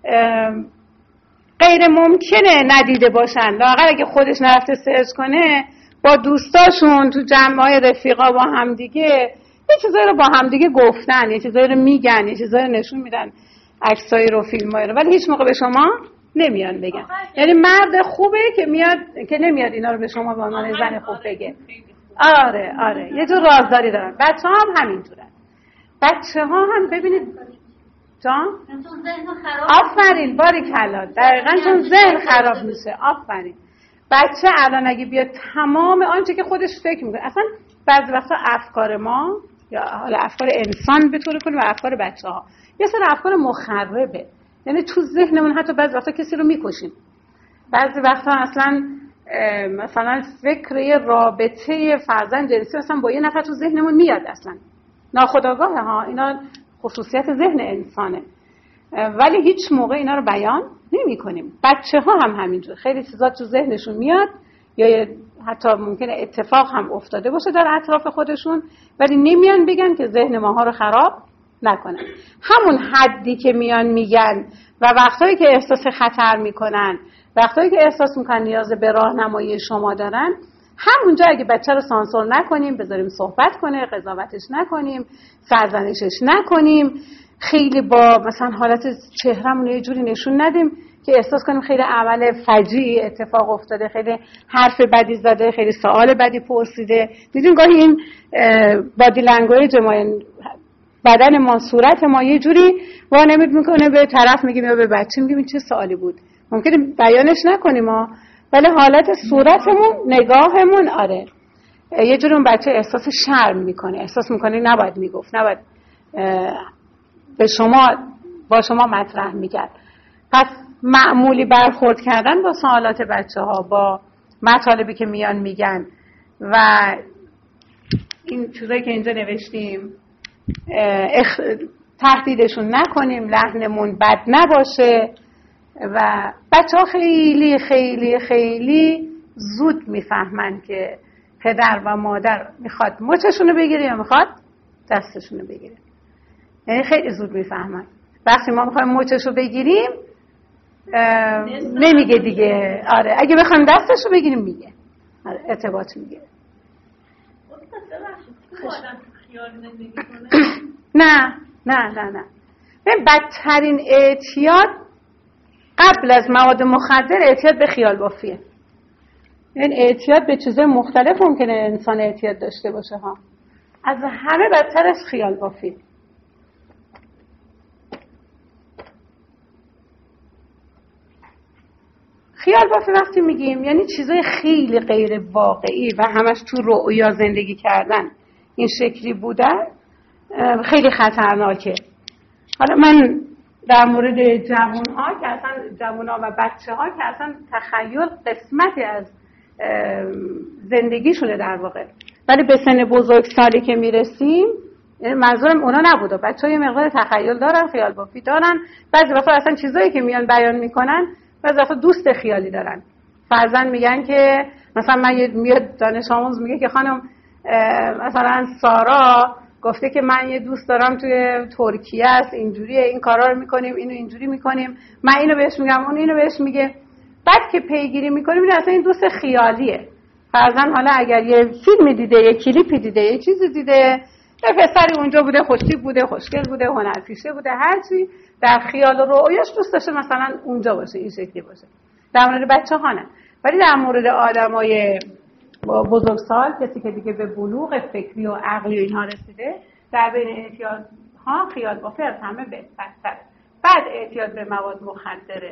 غیر ممکنه ندیده باشن، لااقل اگه خودش نرفته سرچ کنه، با دوستاشون تو جمع‌های رفیقا با هم دیگه یه چیزایی رو با هم دیگه گفتن، یه چیزایی رو میگن، یه چیزایی رو نشون میدن، عکسایی رو، فیلمایی رو، ولی هیچ موقع به شما نمیان بگن. یعنی مرد خوبه که میاد که نمیاد اینا رو به شما به عنوان زن خوب بگه. آره آره یه جور رازداری دارن. بچه ها هم همینطورن. بچه ها هم ببینید جان آفرین باریکلا، دقیقاً چون ذهن خراب میشه. آفرین. بچه الان اگه بیاد تمام آنچه که خودش فکر میکنه، اصلا بعضی وقتا افکار ما یا حالا افکار انسان به طور کلی و افکار بچه‌ها یه سری افکار مخربه، یعنی تو ذهنمون حتی بعضی وقتا کسی رو میکشیم، بعضی وقتا اصلا مثلا فکر رابطه فرزند جنسی مثلا با یه نفر تو ذهنمون میاد، اصلا ناخودآگاه ها، اینا خصوصیت ذهن انسانه ولی هیچ موقع اینا رو بیان نمی کنیم. بچه ها هم همینجور خیلی چیزا تو ذهنشون میاد یا حتی ممکنه اتفاق هم افتاده باشه در اطراف خودشون ولی نمیان بگن که ذهن ماها رو خراب نکنن. همون حدی که میان میگن و وقتایی که احساس خطر میکنن، وقتایی که احساس میکنن نیاز به راهنمایی شما دارن، همونجا اگه بچه رو سانسور نکنیم، بذاریم صحبت کنه، قضاوتش نکنیم، سرزنشش نکنیم، خیلی با مثلا حالت چهرمون یه جوری نشون ندیم که احساس کنیم خیلی عمل فجیعی اتفاق افتاده، خیلی حرف بدی زده، خیلی سوال بدی پرسیده. دیدین گاهی این بادی لنگویج ما، بدن ما، صورت ما یه جوری وانمود میکنه به طرف، میگیم یا به بچه میگیم چه سوالی بود، ممکنه بیانش نکنیم ما ولی حالت صورتمون، نگاهمون آره یه جوری اون بچه احساس شرم میکنه، احساس میکنه نباید میگفت، نباید به شما با شما مطرح میکرد. پس معمولی برخورد کردن با سوالات بچه ها، با مطالبی که میان میگن و این چیزایی که اینجا نوشتیم اخ... تهدیدشون نکنیم، لحنمون بد نباشه و بچه ها خیلی خیلی خیلی زود میفهمن که پدر و مادر میخواد مچشونو بگیره یا میخواد دستشونو بگیره. یعنی خیلی زود میفهمن. وقتی ما میخوایم مچشو بگیریم نمیگه دیگه، آره اگه بخوایم دستشو بگیریم میگه، آره ارتباط میگیره. نه نه نه نه ببین بدترین اعتیاد قبل از مواد مخدر اعتیاد به خیال بافیه. یعنی اعتیاد به چیزهای مختلف ممکنه انسان اعتیاد داشته باشه ها، از همه بدتر از خیال بافی. خیال بافی وقتی میگیم یعنی چیزای خیلی غیر واقعی و همش تو رؤیا زندگی کردن، این شکلی بودن خیلی خطرناکه. حالا من در مورد جوان‌ها که اصلا جوان‌ها و بچه‌ها که اصلا تخیل قسمتی از زندگیشونه در واقع، ولی به سن بزرگسالی که میرسیم منظورم اونا نبوده، بچه‌ها یه مقدار تخیل دارن، خیال بافی دارن، بعضی وقتا اصلا چیزایی که میان بیان میکنن بعضی وقتا دوست خیالی دارن. فرضاً میگن که مثلا من میاد دانش آموز میگه که خانم مثلا سارا گفته که من یه دوست دارم توی ترکیه است، اینجوریه، این کارا رو میکنیم، اینو اینجوری میکنیم، من اینو بهش میگم، اون اینو بهش میگه. بعد که پیگیری میکنیم این اصلا این دوست خیالیه. فرضاً حالا اگر یه فیلمی دیده، یه کلیپی دیده، یه چیزی دیده، یه پسری اونجا بوده، خوشتیپ بوده، خوشگل بوده، هنرپیشه بوده، هر چی در خیال و رؤیاش دوست داشته مثلا اونجا باشه، این شکلی باشه. در مورد بچه‌ها نه، ولی در مورد آدمای بزرگسال، کسی که دیگه به بلوغ فکری و عقلی و اینها رسیده، در بین اعتیادها خیال بافی از همه بدتره. بعد اعتیاد به مواد مخدره.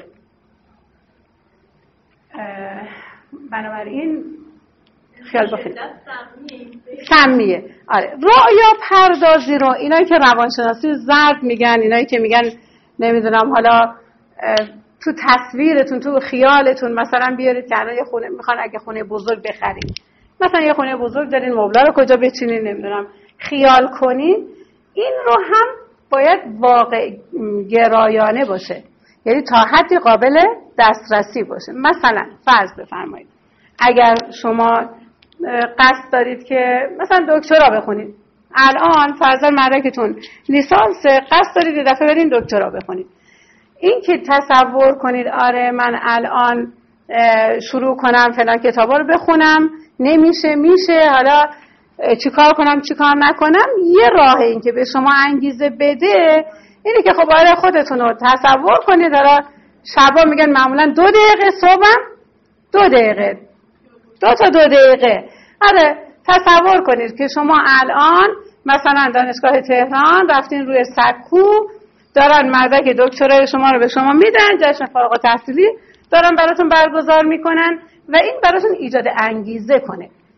بنابراین خیال بافی سمیه. آره رؤیا پردازی رو اینایی که روانشناسی زرد میگن، اینایی که میگن نمیدونم حالا تو تصویرتون، تو خیالتون مثلا بیارید که الان یه خونه میخوان اگه خونه بزرگ بخرید، مثلا یه خونه بزرگ دارین، مبلا رو کجا بچینین نمیدونم، خیال کنین. این رو هم باید واقع گرایانه باشه، یعنی تا حدی قابل دسترسی باشه. مثلا فرض بفرمایید اگر شما قصد دارید که مثلا دکترا بخونید، الان فرضاً مدرکتون لیسانس، قصد دارید یه دفعه برین دکترا بخونید، این که تصور کنید آره من الان شروع کنم فلان کتابا رو بخونم، نمیشه، میشه، حالا چیکار کنم چیکار نکنم، یه راه این که به شما انگیزه بده اینه که خب آره خودتون رو تصور کنید. حالا شبا میگن معمولا دو دقیقه، صبحم دو دقیقه، دو تا دو دقیقه. آره تصور کنید که شما الان مثلا دانشگاه تهران رفتین روی سکو، دارن مدرک دکترای شما رو به شما میدن، جشن فارغ التحصیلی دارن براتون برگزار میکنن و این براتون ایجاد انگیزه کنه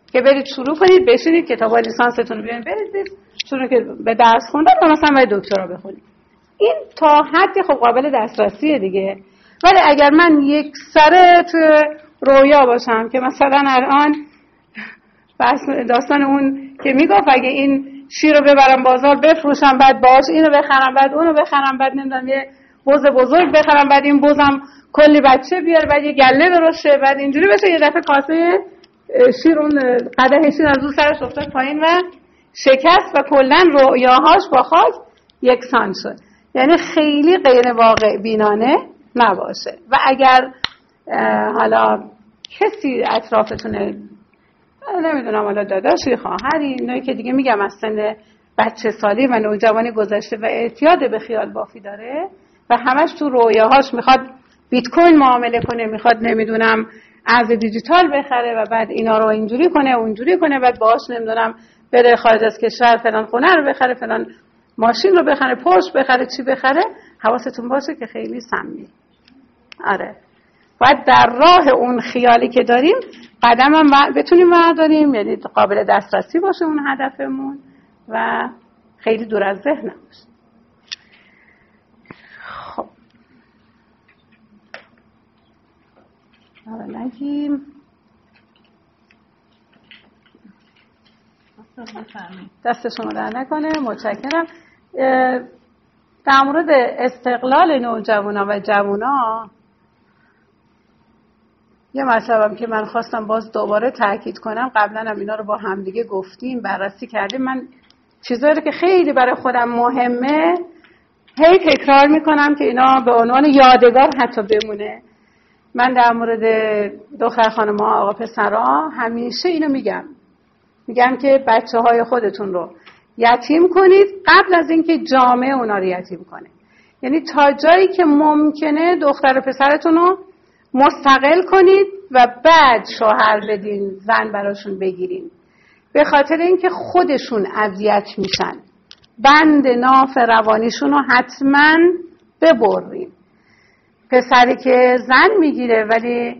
که برید شروع کنید بشینید کتابای لیسانستون رو بیارید برید شروع که به درس خوندن و مثلا برای دکترا بخونید. این تا حدی خب قابل دسترسیه دیگه. ولی اگر من یک سره تو رویا باشم که مثلا الان بس داستان اون که میگفت اگه این شیر رو ببرم بازار بفروشم بعد باش اینو بخرم بعد اونو بخرم بعد نمیدونم یه بز بزرگ بخرم بعد این بزم کلی بچه بیار بعد یه گله درشه بعد اینجوری بشه یه دفعه کاسه شیر اون قدح شیر از اون سرش افتاد پایین و شکست و کلا رویاهاش با خاک یکسان شد. یعنی خیلی غیر واقع بینانه نباشه. و اگر حالا کسی اطرافتونه نمیدونم حالا داداشی خواهری اینایی که دیگه میگم از سن بچه سالی و نوجوانی گذشته و اعتیاد به خیال بافی داره و همش تو رویاهاش میخواد بیت کوین معامله کنه میخواد نمیدونم ارز دیجیتال بخره و بعد اینا رو اینجوری کنه اونجوری کنه بعد باهاش نمیدونم بره خارج از کشور فلان خونه رو بخره فلان ماشین رو بخره پرش بخره چی بخره حواستون باشه که خیلی سمی. آره باید در راه اون خیالی که داریم قدم هم بتونیم برداریم یعنی قابل دسترسی باشه اون هدفمون و خیلی دور از ذهن نباشه. خب حالا نگیم دست شما در نکنه. متشکرم. در مورد استقلال نوجوانا و جوانا یه مطلبم که من خواستم باز دوباره تاکید کنم قبلا هم اینا رو با همدیگه گفتیم بررسی کردیم من چیزایی رو که خیلی برای خودم مهمه هی تکرار میکنم که اینا به عنوان یادگار حتی بمونه. من در مورد دختر خانم‌ها آقا پسرها همیشه اینو میگم میگم که بچه های خودتون رو یتیم کنید قبل از اینکه جامعه اونا رو یتیم کنه. یعنی تا جایی که ممکنه دختر و پسرتون رو مستقل کنید و بعد شوهر بدین زن براشون بگیرین به خاطر اینکه خودشون اذیت میشن. بند ناف روانیشون رو حتما ببرین. پسری که زن میگیره ولی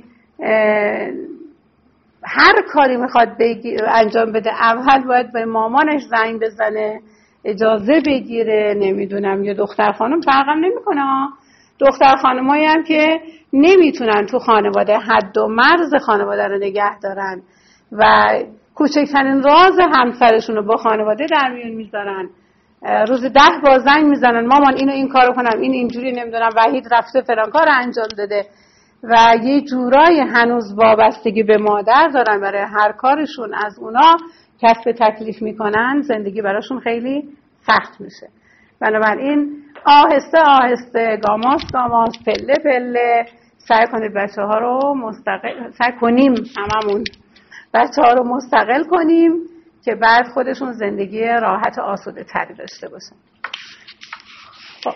هر کاری میخواد انجام بده اول باید به مامانش زنگ بزنه اجازه بگیره نمیدونم یا دختر خانم فرقم نمیکنه دختر خانمایی هم که نمیتونن تو خانواده حد و مرز خانواده رو نگه دارن و کوچکترین راز همسرشون رو با خانواده در میون میذارن روز ده بار زنگ میزنن مامان اینو این کارو کنم این اینجوری نمیدونم وحید رفته فلان کار انجام داده و یه جورای هنوز وابستگی به مادر دارن برای هر کارشون از اونا کسب تکلیف میکنن زندگی براشون خیلی سخت میشه. بنابراین آهسته آهسته گاماس گاماس پله پله سعی کنید بچه ها رو مستقل سعی کنیم هممون بچه ها رو مستقل کنیم که بعد خودشون زندگی راحت آسوده تری داشته باشن. خب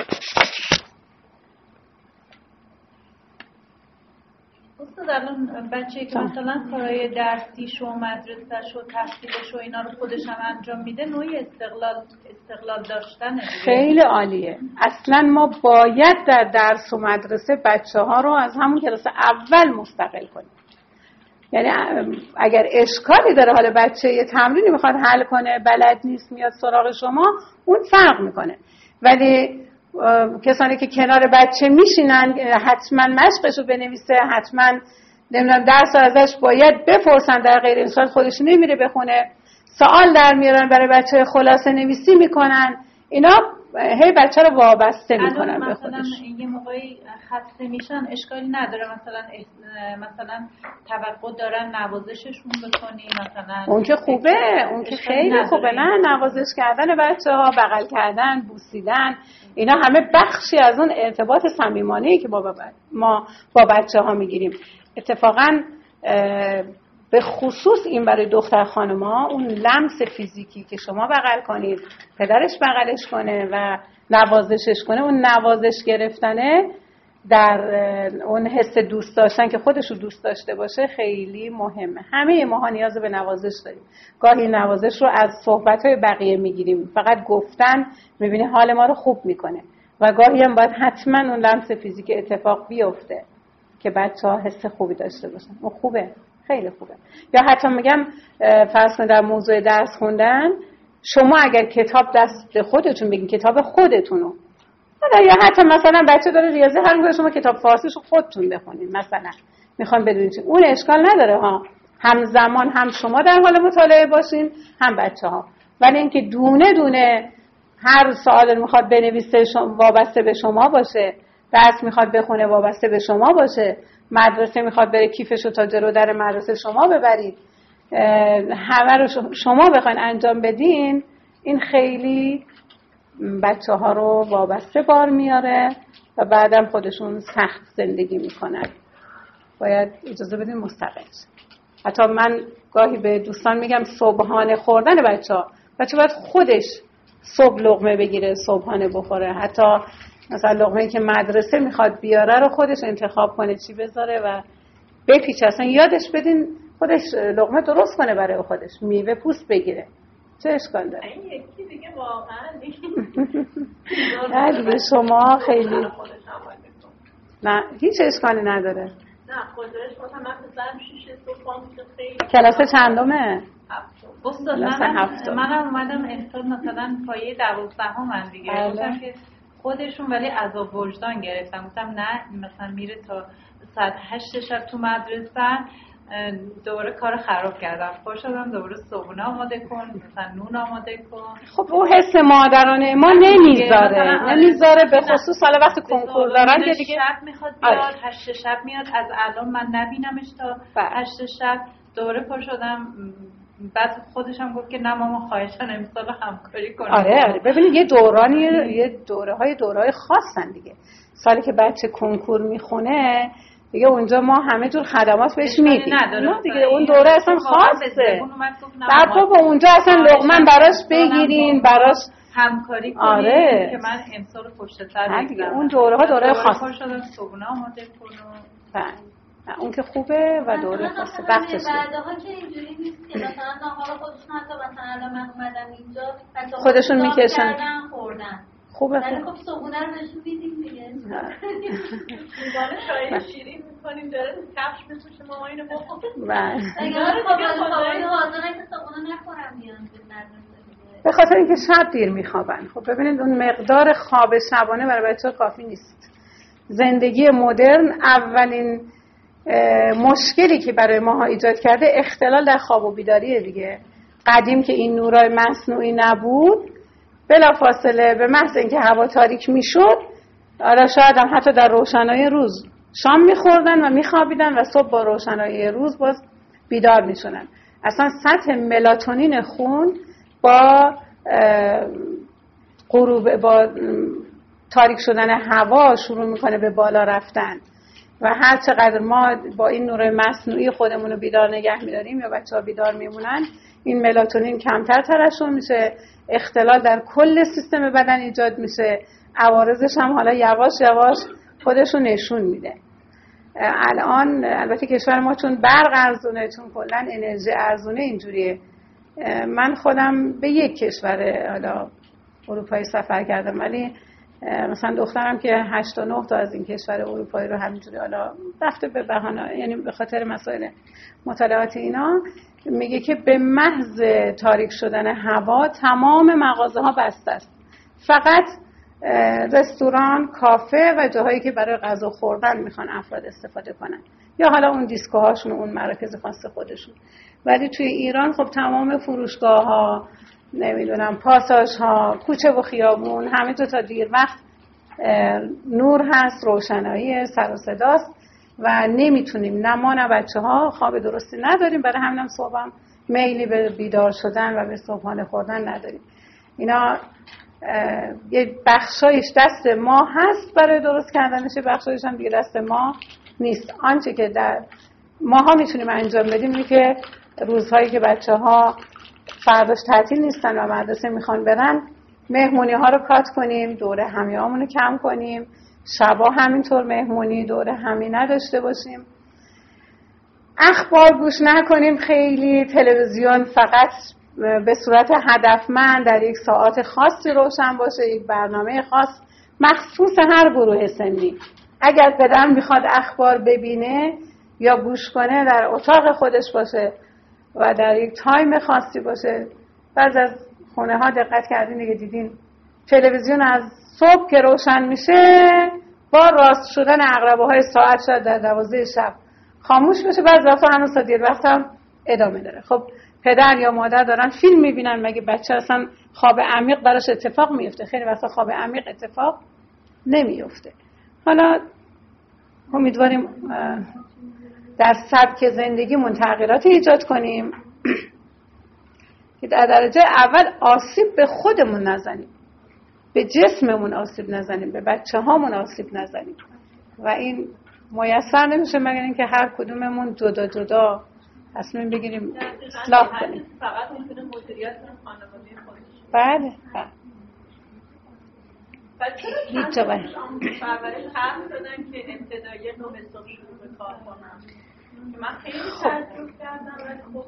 استاد الان بچه‌ای که مثلا کارهای درسیش و مدرسه‌ش و تحصیلش و اینا رو خودش هم انجام میده نوعی استقلال استقلال داشتنه. خیلی عالیه. اصلا ما باید در درس و مدرسه بچه‌ها رو از همون کلاس اول مستقل کنیم. یعنی اگر اشکالی داره حالا بچه یه تمرینی میخواد حل کنه بلد نیست میاد سراغ شما اون فرق میکنه. ولی کسانی که کنار بچه میشینن حتما مشقشو بنویسه حتما نمیدونم درس ازش باید بپرسن در غیر این صورت خودش نمیره بخونه سوال در میارن برای بچه خلاصه نویسی میکنن اینا هی بچه رو وابسته میکنن به خودش. مثلا یه موقعی خسته میشن اشکالی نداره مثلا مثلا توقع دارن نوازششون بکنی مثلا اون که خوبه اون که خیلی خوبه نه نوازش کردن بچه ها بغل کردن بوسیدن اینا همه بخشی از اون ارتباط صمیمانه‌ای که با ما با بچه ها میگیریم. اتفاقا به خصوص این برای دختر خانم‌ها اون لمس فیزیکی که شما بغل کنید پدرش بغلش کنه و نوازشش کنه اون نوازش گرفتنه در اون حس دوست داشتن که خودش رو دوست داشته باشه خیلی مهمه. همه ماها نیاز به نوازش داریم. گاهی نوازش رو از صحبت‌های بقیه میگیریم فقط گفتن می‌بینی حال ما رو خوب میکنه و گاهی هم باید حتما اون لمس فیزیکی اتفاق بیفته که بچه‌ها حس خوبی داشته باشن. اون خوبه خیلی خوبه. یا حتی میگم فرض کنید در موضوع درس خوندن شما اگر کتاب دست خودتون بگین کتاب خودتونو، یا حتی مثلا بچه داره ریاضی حل می‌کنه شما کتاب فارسیشو خودتون بخونید مثلا، میخوام بدونید اون اشکال نداره ها، همزمان هم شما در حال مطالعه باشین هم بچه‌ها. ولی اینکه دونه دونه هر سوال میخواد بنویسه وابسته به شما باشه، درس میخواد بخونه وابسته به شما باشه، مدرسه میخواد بره کیفشو تا جلو در مدرسه شما ببرید، همه رو شما بخواین انجام بدین، این خیلی بچه ها رو وابسته بار میاره و بعدم خودشون سخت زندگی میکنن. باید اجازه بدین مستقل. حتی من گاهی به دوستان میگم صبحانه خوردن بچه ها، بچه باید خودش صبح لقمه بگیره صبحانه بخوره، حتی مثلا لقمه‌ای که مدرسه میخواد بیاره رو خودش انتخاب کنه چی بذاره و بپیچه، اصلا یادش بدین خودش لقمه درست کنه برای خودش، میوه پوست بگیره، چه اشکال داره؟ این یکی دیگه واقعا دیگه شما خیلی نه هیچ اشکالی نداره. نه خودش مثلا من پسرم شیشه صبح خیلی کلاس چندمه؟ استاد منم منم اومدم امسال مثلا پایه دوازدهم من دیگه گفتم که خودشون ولی عذاب وجدان گرفتم، گفتم نه مثلا میره تا ساعت هشت شب تو مدرسه، دوباره کار خراب کردم، پا شدم دوباره صبحونه آماده کن، مثلا نون آماده کن. خب اون حس مادرانه ما نمیذاره نمیذاره به خصوص حالا وقتی کنکور دارن که دیگه شب میخواد بیاد، هشت شب میاد، از الان من نبینمش تا هشت شب. دوباره پا شدم، بعد خودشم گفت که نه ماما خواهشاً امسال همکاری کنیم. آره آره ببینید یه دورانی یه دوره های دوره های خاصن دیگه، سالی که بچه کنکور میخونه دیگه اونجا ما همه جور خدمات بهش میدیم دیگه، اون دوره اصلا خاصه. بعد با اونجا اصلا لقمه براش بگیرین، براش همکاری کنیم. آره. که من امسال پشت سر دیگه اون دوره ها دوره خاصه. شدم صبحونه آماده کنم. اون که خوبه و دوره خاصه وقتش. بعدها که اینجوری نیست که مثلا ناهار خودشون حتی مثلا الان من اومدم اینجا خودشون میکشن خوردن. خوبه ولی خب صبحونه رو بهشون میدیم دیگه. دیوانه شاید شیرین میکنیم داره کفش بپوشه ماما اینو بخور. بله. دیگه خواهی حاضرن که صبحونه نخورم بیان به خاطر اینکه شب دیر میخوابن. خب ببینید اون مقدار خواب شبانه برای بچه‌ها کافی نیست. زندگی مدرن اولین مشکلی که برای ماها ایجاد کرده اختلال در خواب و بیداریه دیگه. قدیم که این نورای مصنوعی نبود، بلافاصله به محض اینکه هوا تاریک میشد، آره شاید هم حتی در روشنایی روز شام میخوردن و میخوابیدن و صبح با روشنایی روز باز بیدار میشدن. اصلا سطح ملاتونین خون با غروب با تاریک شدن هوا شروع میکنه به بالا رفتن و هر چقدر ما با این نور مصنوعی خودمون رو بیدار نگه میداریم یا بچه‌ها بیدار میمونن، این ملاتونین کمتر ترشح میشه، اختلال در کل سیستم بدن ایجاد میشه، عوارضش هم حالا یواش یواش خودشون نشون میده. الان البته کشور ما چون برق ارزونه، چون کلا انرژی ارزونه اینجوریه. من خودم به یک کشور حالا اروپایی سفر کردم، ولی مثلا دخترم که هشت تا نه تا از این کشور اروپایی رو همینجوری حالا رفته به بهانه، یعنی به خاطر مسائل مطالعات اینا، میگه که به محض تاریک شدن هوا تمام مغازه ها بسته است، فقط رستوران، کافه و جاهایی که برای غذا خوردن میخوان افراد استفاده کنن یا حالا اون دیسکوهاشون و اون مراکز خاص خودشون. ولی توی ایران خب تمام فروشگاه ها، نمیدونم پاساژ ها، کوچه و خیابون، همه جا تا دیر وقت نور هست، روشنایی، سر و صداست و نمیتونیم نه ما نه بچه ها خواب درستی نداریم. برای همینم صبحم میلی به بیدار شدن و به صبحانه خوردن نداریم. اینا یه بخشایش دست ما هست برای درست کردنش، بخشایش هم دیگه دست ما نیست. آنچه که در ماها میتونیم انجام بدیم اینه که روزهایی که بچه ها فرداش تعطیل نیستن و مدرسه میخوان برن، مهمونی ها رو کات کنیم، دوره همی هامون رو کم کنیم، شبا همینطور مهمونی دوره همی نداشته باشیم، اخبار گوش نکنیم خیلی، تلویزیون فقط به صورت هدفمند در یک ساعت خاصی روشن باشه، یک برنامه خاص مخصوص هر گروه سنی. اگر پدر میخواد اخبار ببینه یا گوش کنه در اتاق خودش باشه و در یک تایم خاصی باشه. بعضی از خونه ها دقت کردین دیگه، دیدین تلویزیون از صبح که روشن میشه با راست شدن عقربه های ساعت شاید در دوازده شب خاموش بشه، بعضی وقتا هنوز تا دیر وقت هم ادامه داره. خب پدر یا مادر دارن فیلم میبینن، مگه بچه اصلا خواب عمیق براش اتفاق میفته؟ خیلی وقتا خواب عمیق اتفاق نمیفته. حالا امیدواریم در سبک زندگیمون تغییرات ایجاد کنیم که در درجه اول آسیب به خودمون نزنیم، به جسممون آسیب نزنیم، به بچه هامون آسیب نزنیم و این میسر نمیشه مگر اینکه هر کدوممون جدا جدا تصمیم بگیریم اصلاح کنیم. فقط میتونه مدیریت کنه خانواده خودش. بله بله. هیچ جا باید پرورش حرف دادن که ابتدایی نو حساب شروع به کار کنم که من خیلی تعجب کردم ولی خب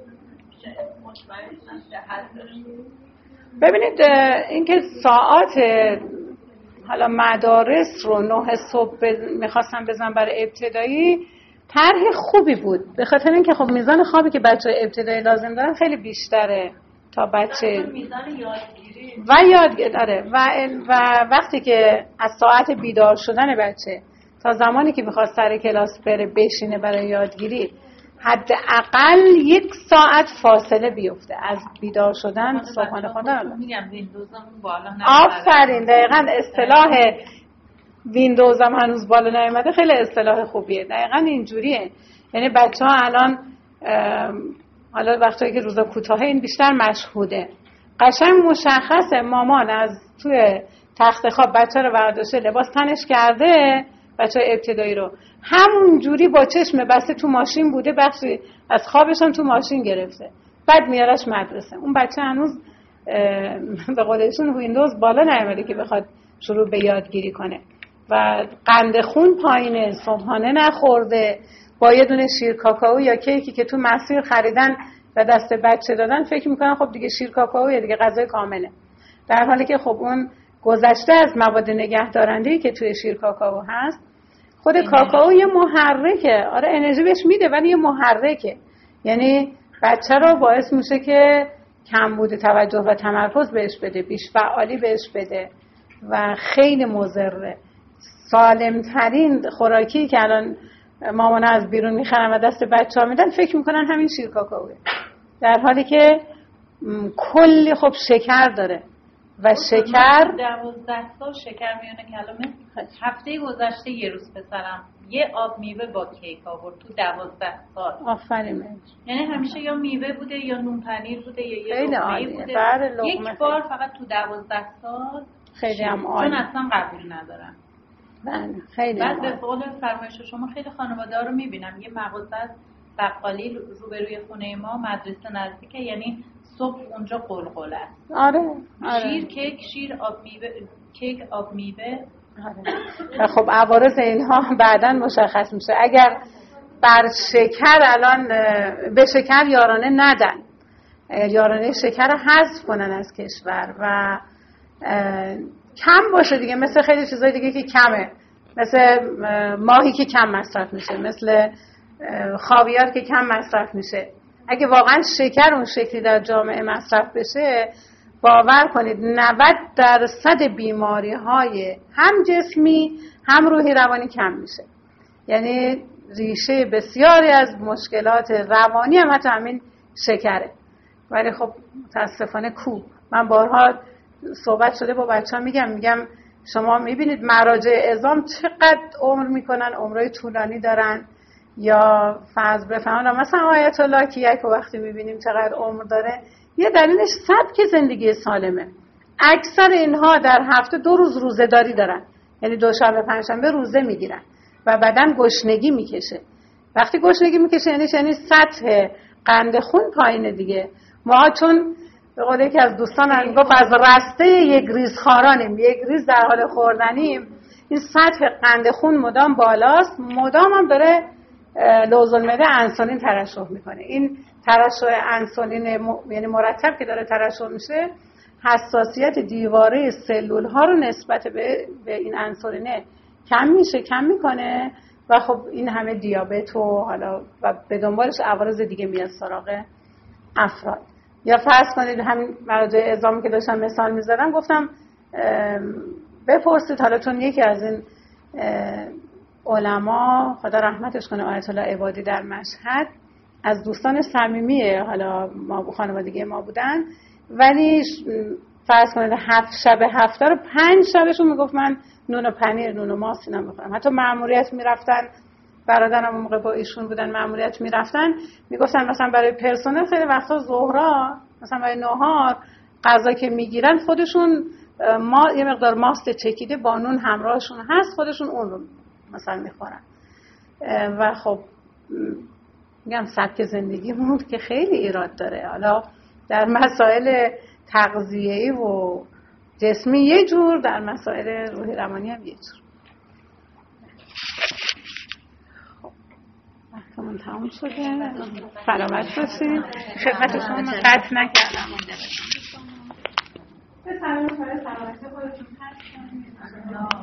مطمئن جهت داشتیم. ببینید اینکه ساعات حالا مدارس رو نه صبح میخواستم بزنم برای ابتدایی طرح خوبی بود، به خاطر اینکه خب میزان خوابی که بچه ابتدایی لازم دارن خیلی بیشتره تا بچه میزان یادگیری و یادگیری داره و, و وقتی که از ساعت بیدار شدن بچه تا زمانی که میخواد سر کلاس بره بشینه برای یادگیری حداقل یک ساعت فاصله بیفته از بیدار شدن صبحانه خوردن. میگم ویندوزمون بالا نمیاد. آفرین، دقیقاً اصطلاح ویندوزم هنوز بالا نیومده خیلی اصطلاح خوبیه. دقیقاً اینجوریه. یعنی بچه‌ها الان حالا وقتی که روزا کوتاهه این بیشتر مشهوده. قشنگ مشخصه مامان از توی تخت خواب بچه رو برداشته لباس تنش کرده، بچه ابتدایی رو همون جوری با چشم بسته تو ماشین بوده، بخشی از خوابش هم تو ماشین گرفته، بعد میارش مدرسه. اون بچه هنوز به قولشون ویندوز بالا نیامده که بخواد شروع به یادگیری کنه و قند خون پایینه، صبحانه نخورده، با یه دونه شیر کاکائو یا کیکی که تو مسیر خریدن و دست بچه دادن فکر میکنن خب دیگه شیر کاکائو یا دیگه غذای کامله، در حالی که خب اون گذشته از مواد نگهدارنده‌ای که توی شیر کاکائو هست. خود کاکائو یه محرکه، آره انرژی بهش میده ولی یه محرکه، یعنی بچه رو باعث میشه که کمبود توجه و تمرکز بهش بده، بیش فعالی بهش بده و خیلی مضره. سالمترین خوراکی که الان مامانا از بیرون میخرن و دست بچه ها میدن فکر میکنن همین شیر کاکائوه، در حالی که کلی خب شکر داره و شکر دوازده سال شکر میونه کلمه. هفته گذشته یه روز پسرم یه آب میوه با کیک آورد تو دوازده سال. آفرین. یعنی همیشه یا میوه بوده یا نون پنیر بوده یا یه لقمه بوده. بله یک بار فقط تو دوازده سال خیلی هم عالی، چون اصلا قبول ندارم. بله خیلی. بعد به قول فرمایش شما خیلی خانواده ها رو میبینم یه مغازه بقالی روبروی خونه ما، مدرسه نزدیکه، یعنی صبح اونجا قلقل است. آره. آره. شیر کیک، شیر آب میوه، کیک آب میوه. آره. خب عوارض اینها بعداً مشخص میشه. اگر بر شکر الان به شکر یارانه ندن، یارانه شکر حذف کنن از کشور و کم باشه دیگه، مثل خیلی چیزای دیگه که کمه، مثل ماهی که کم مصرف میشه، مثل خاویار که کم مصرف میشه. اگه واقعا شکر اون شکلی در جامعه مصرف بشه، باور کنید نود درصد بیماری های هم جسمی هم روحی روانی کم میشه. یعنی ریشه بسیاری از مشکلات روانی هم حتی همین شکره. ولی خب متاسفانه کو. من بارها صحبت شده با بچه ها میگم میگم شما میبینید مراجع عظام چقدر عمر میکنن، عمرای طولانی دارن، یا فرض بفهمن مثلا آیت الله کیک وقتی میبینیم چقدر عمر داره، یه دلیلش سبک زندگی سالمه. اکثر اینها در هفته دو روز روزه داری دارن، یعنی دوشنبه پنجشنبه روزه میگیرن و بدن گشنگی میکشه. وقتی گشنگی میکشه یعنی یعنی سطح قند خون پایینه دیگه. ما چون به قول یکی از دوستان گفت از رسته یک ریز خارانیم، یک ریز در حال خوردنیم، این سطح قند خون مدام بالاست، مدام هم داره لوز المعده انسولین ترشح میکنه. این ترشح انسولین م... یعنی مرتب که داره ترشح میشه، حساسیت دیواره سلول ها رو نسبت به, به این انسولین کم میشه، کم میکنه و و خب این همه دیابت و حالا و به دنبالش عوارض دیگه میاد سراغ افراد. یا فرض کنید همین مراجع اعزامی که داشتم مثال میزدم، گفتم بپرسید، حالا چون یکی از این علما خدا رحمتش کنه آیت الله عبادی در مشهد از دوستان صمیمی حالا ما خانوادگی ما بودن، ولی فرض کنید هفت شب هفته رو پنج شبشون میگفت من نون و پنیر، نون و ماست اینا میخورم. حتی مأموریت میرفتن، برادرم اون موقع با ایشون بودن، مأموریت میرفتن میگفتن مثلا برای پرسنل خیلی وقتا ظهرا مثلا برای نهار غذا که میگیرن خودشون ما یه مقدار ماست چکیده با نون همراهشون هست، خودشون اون رو مثلا میخورن. و خب میگم سبک زندگیمون که خیلی ایراد داره، حالا در مسائل تغذیه‌ای و جسمی یه جور، در مسائل روحی روانی هم یه جور. خب وقتمون تموم شده، سلامت باشید. خدمت شما من قطع نکردم. به سلامت خودتون هستم.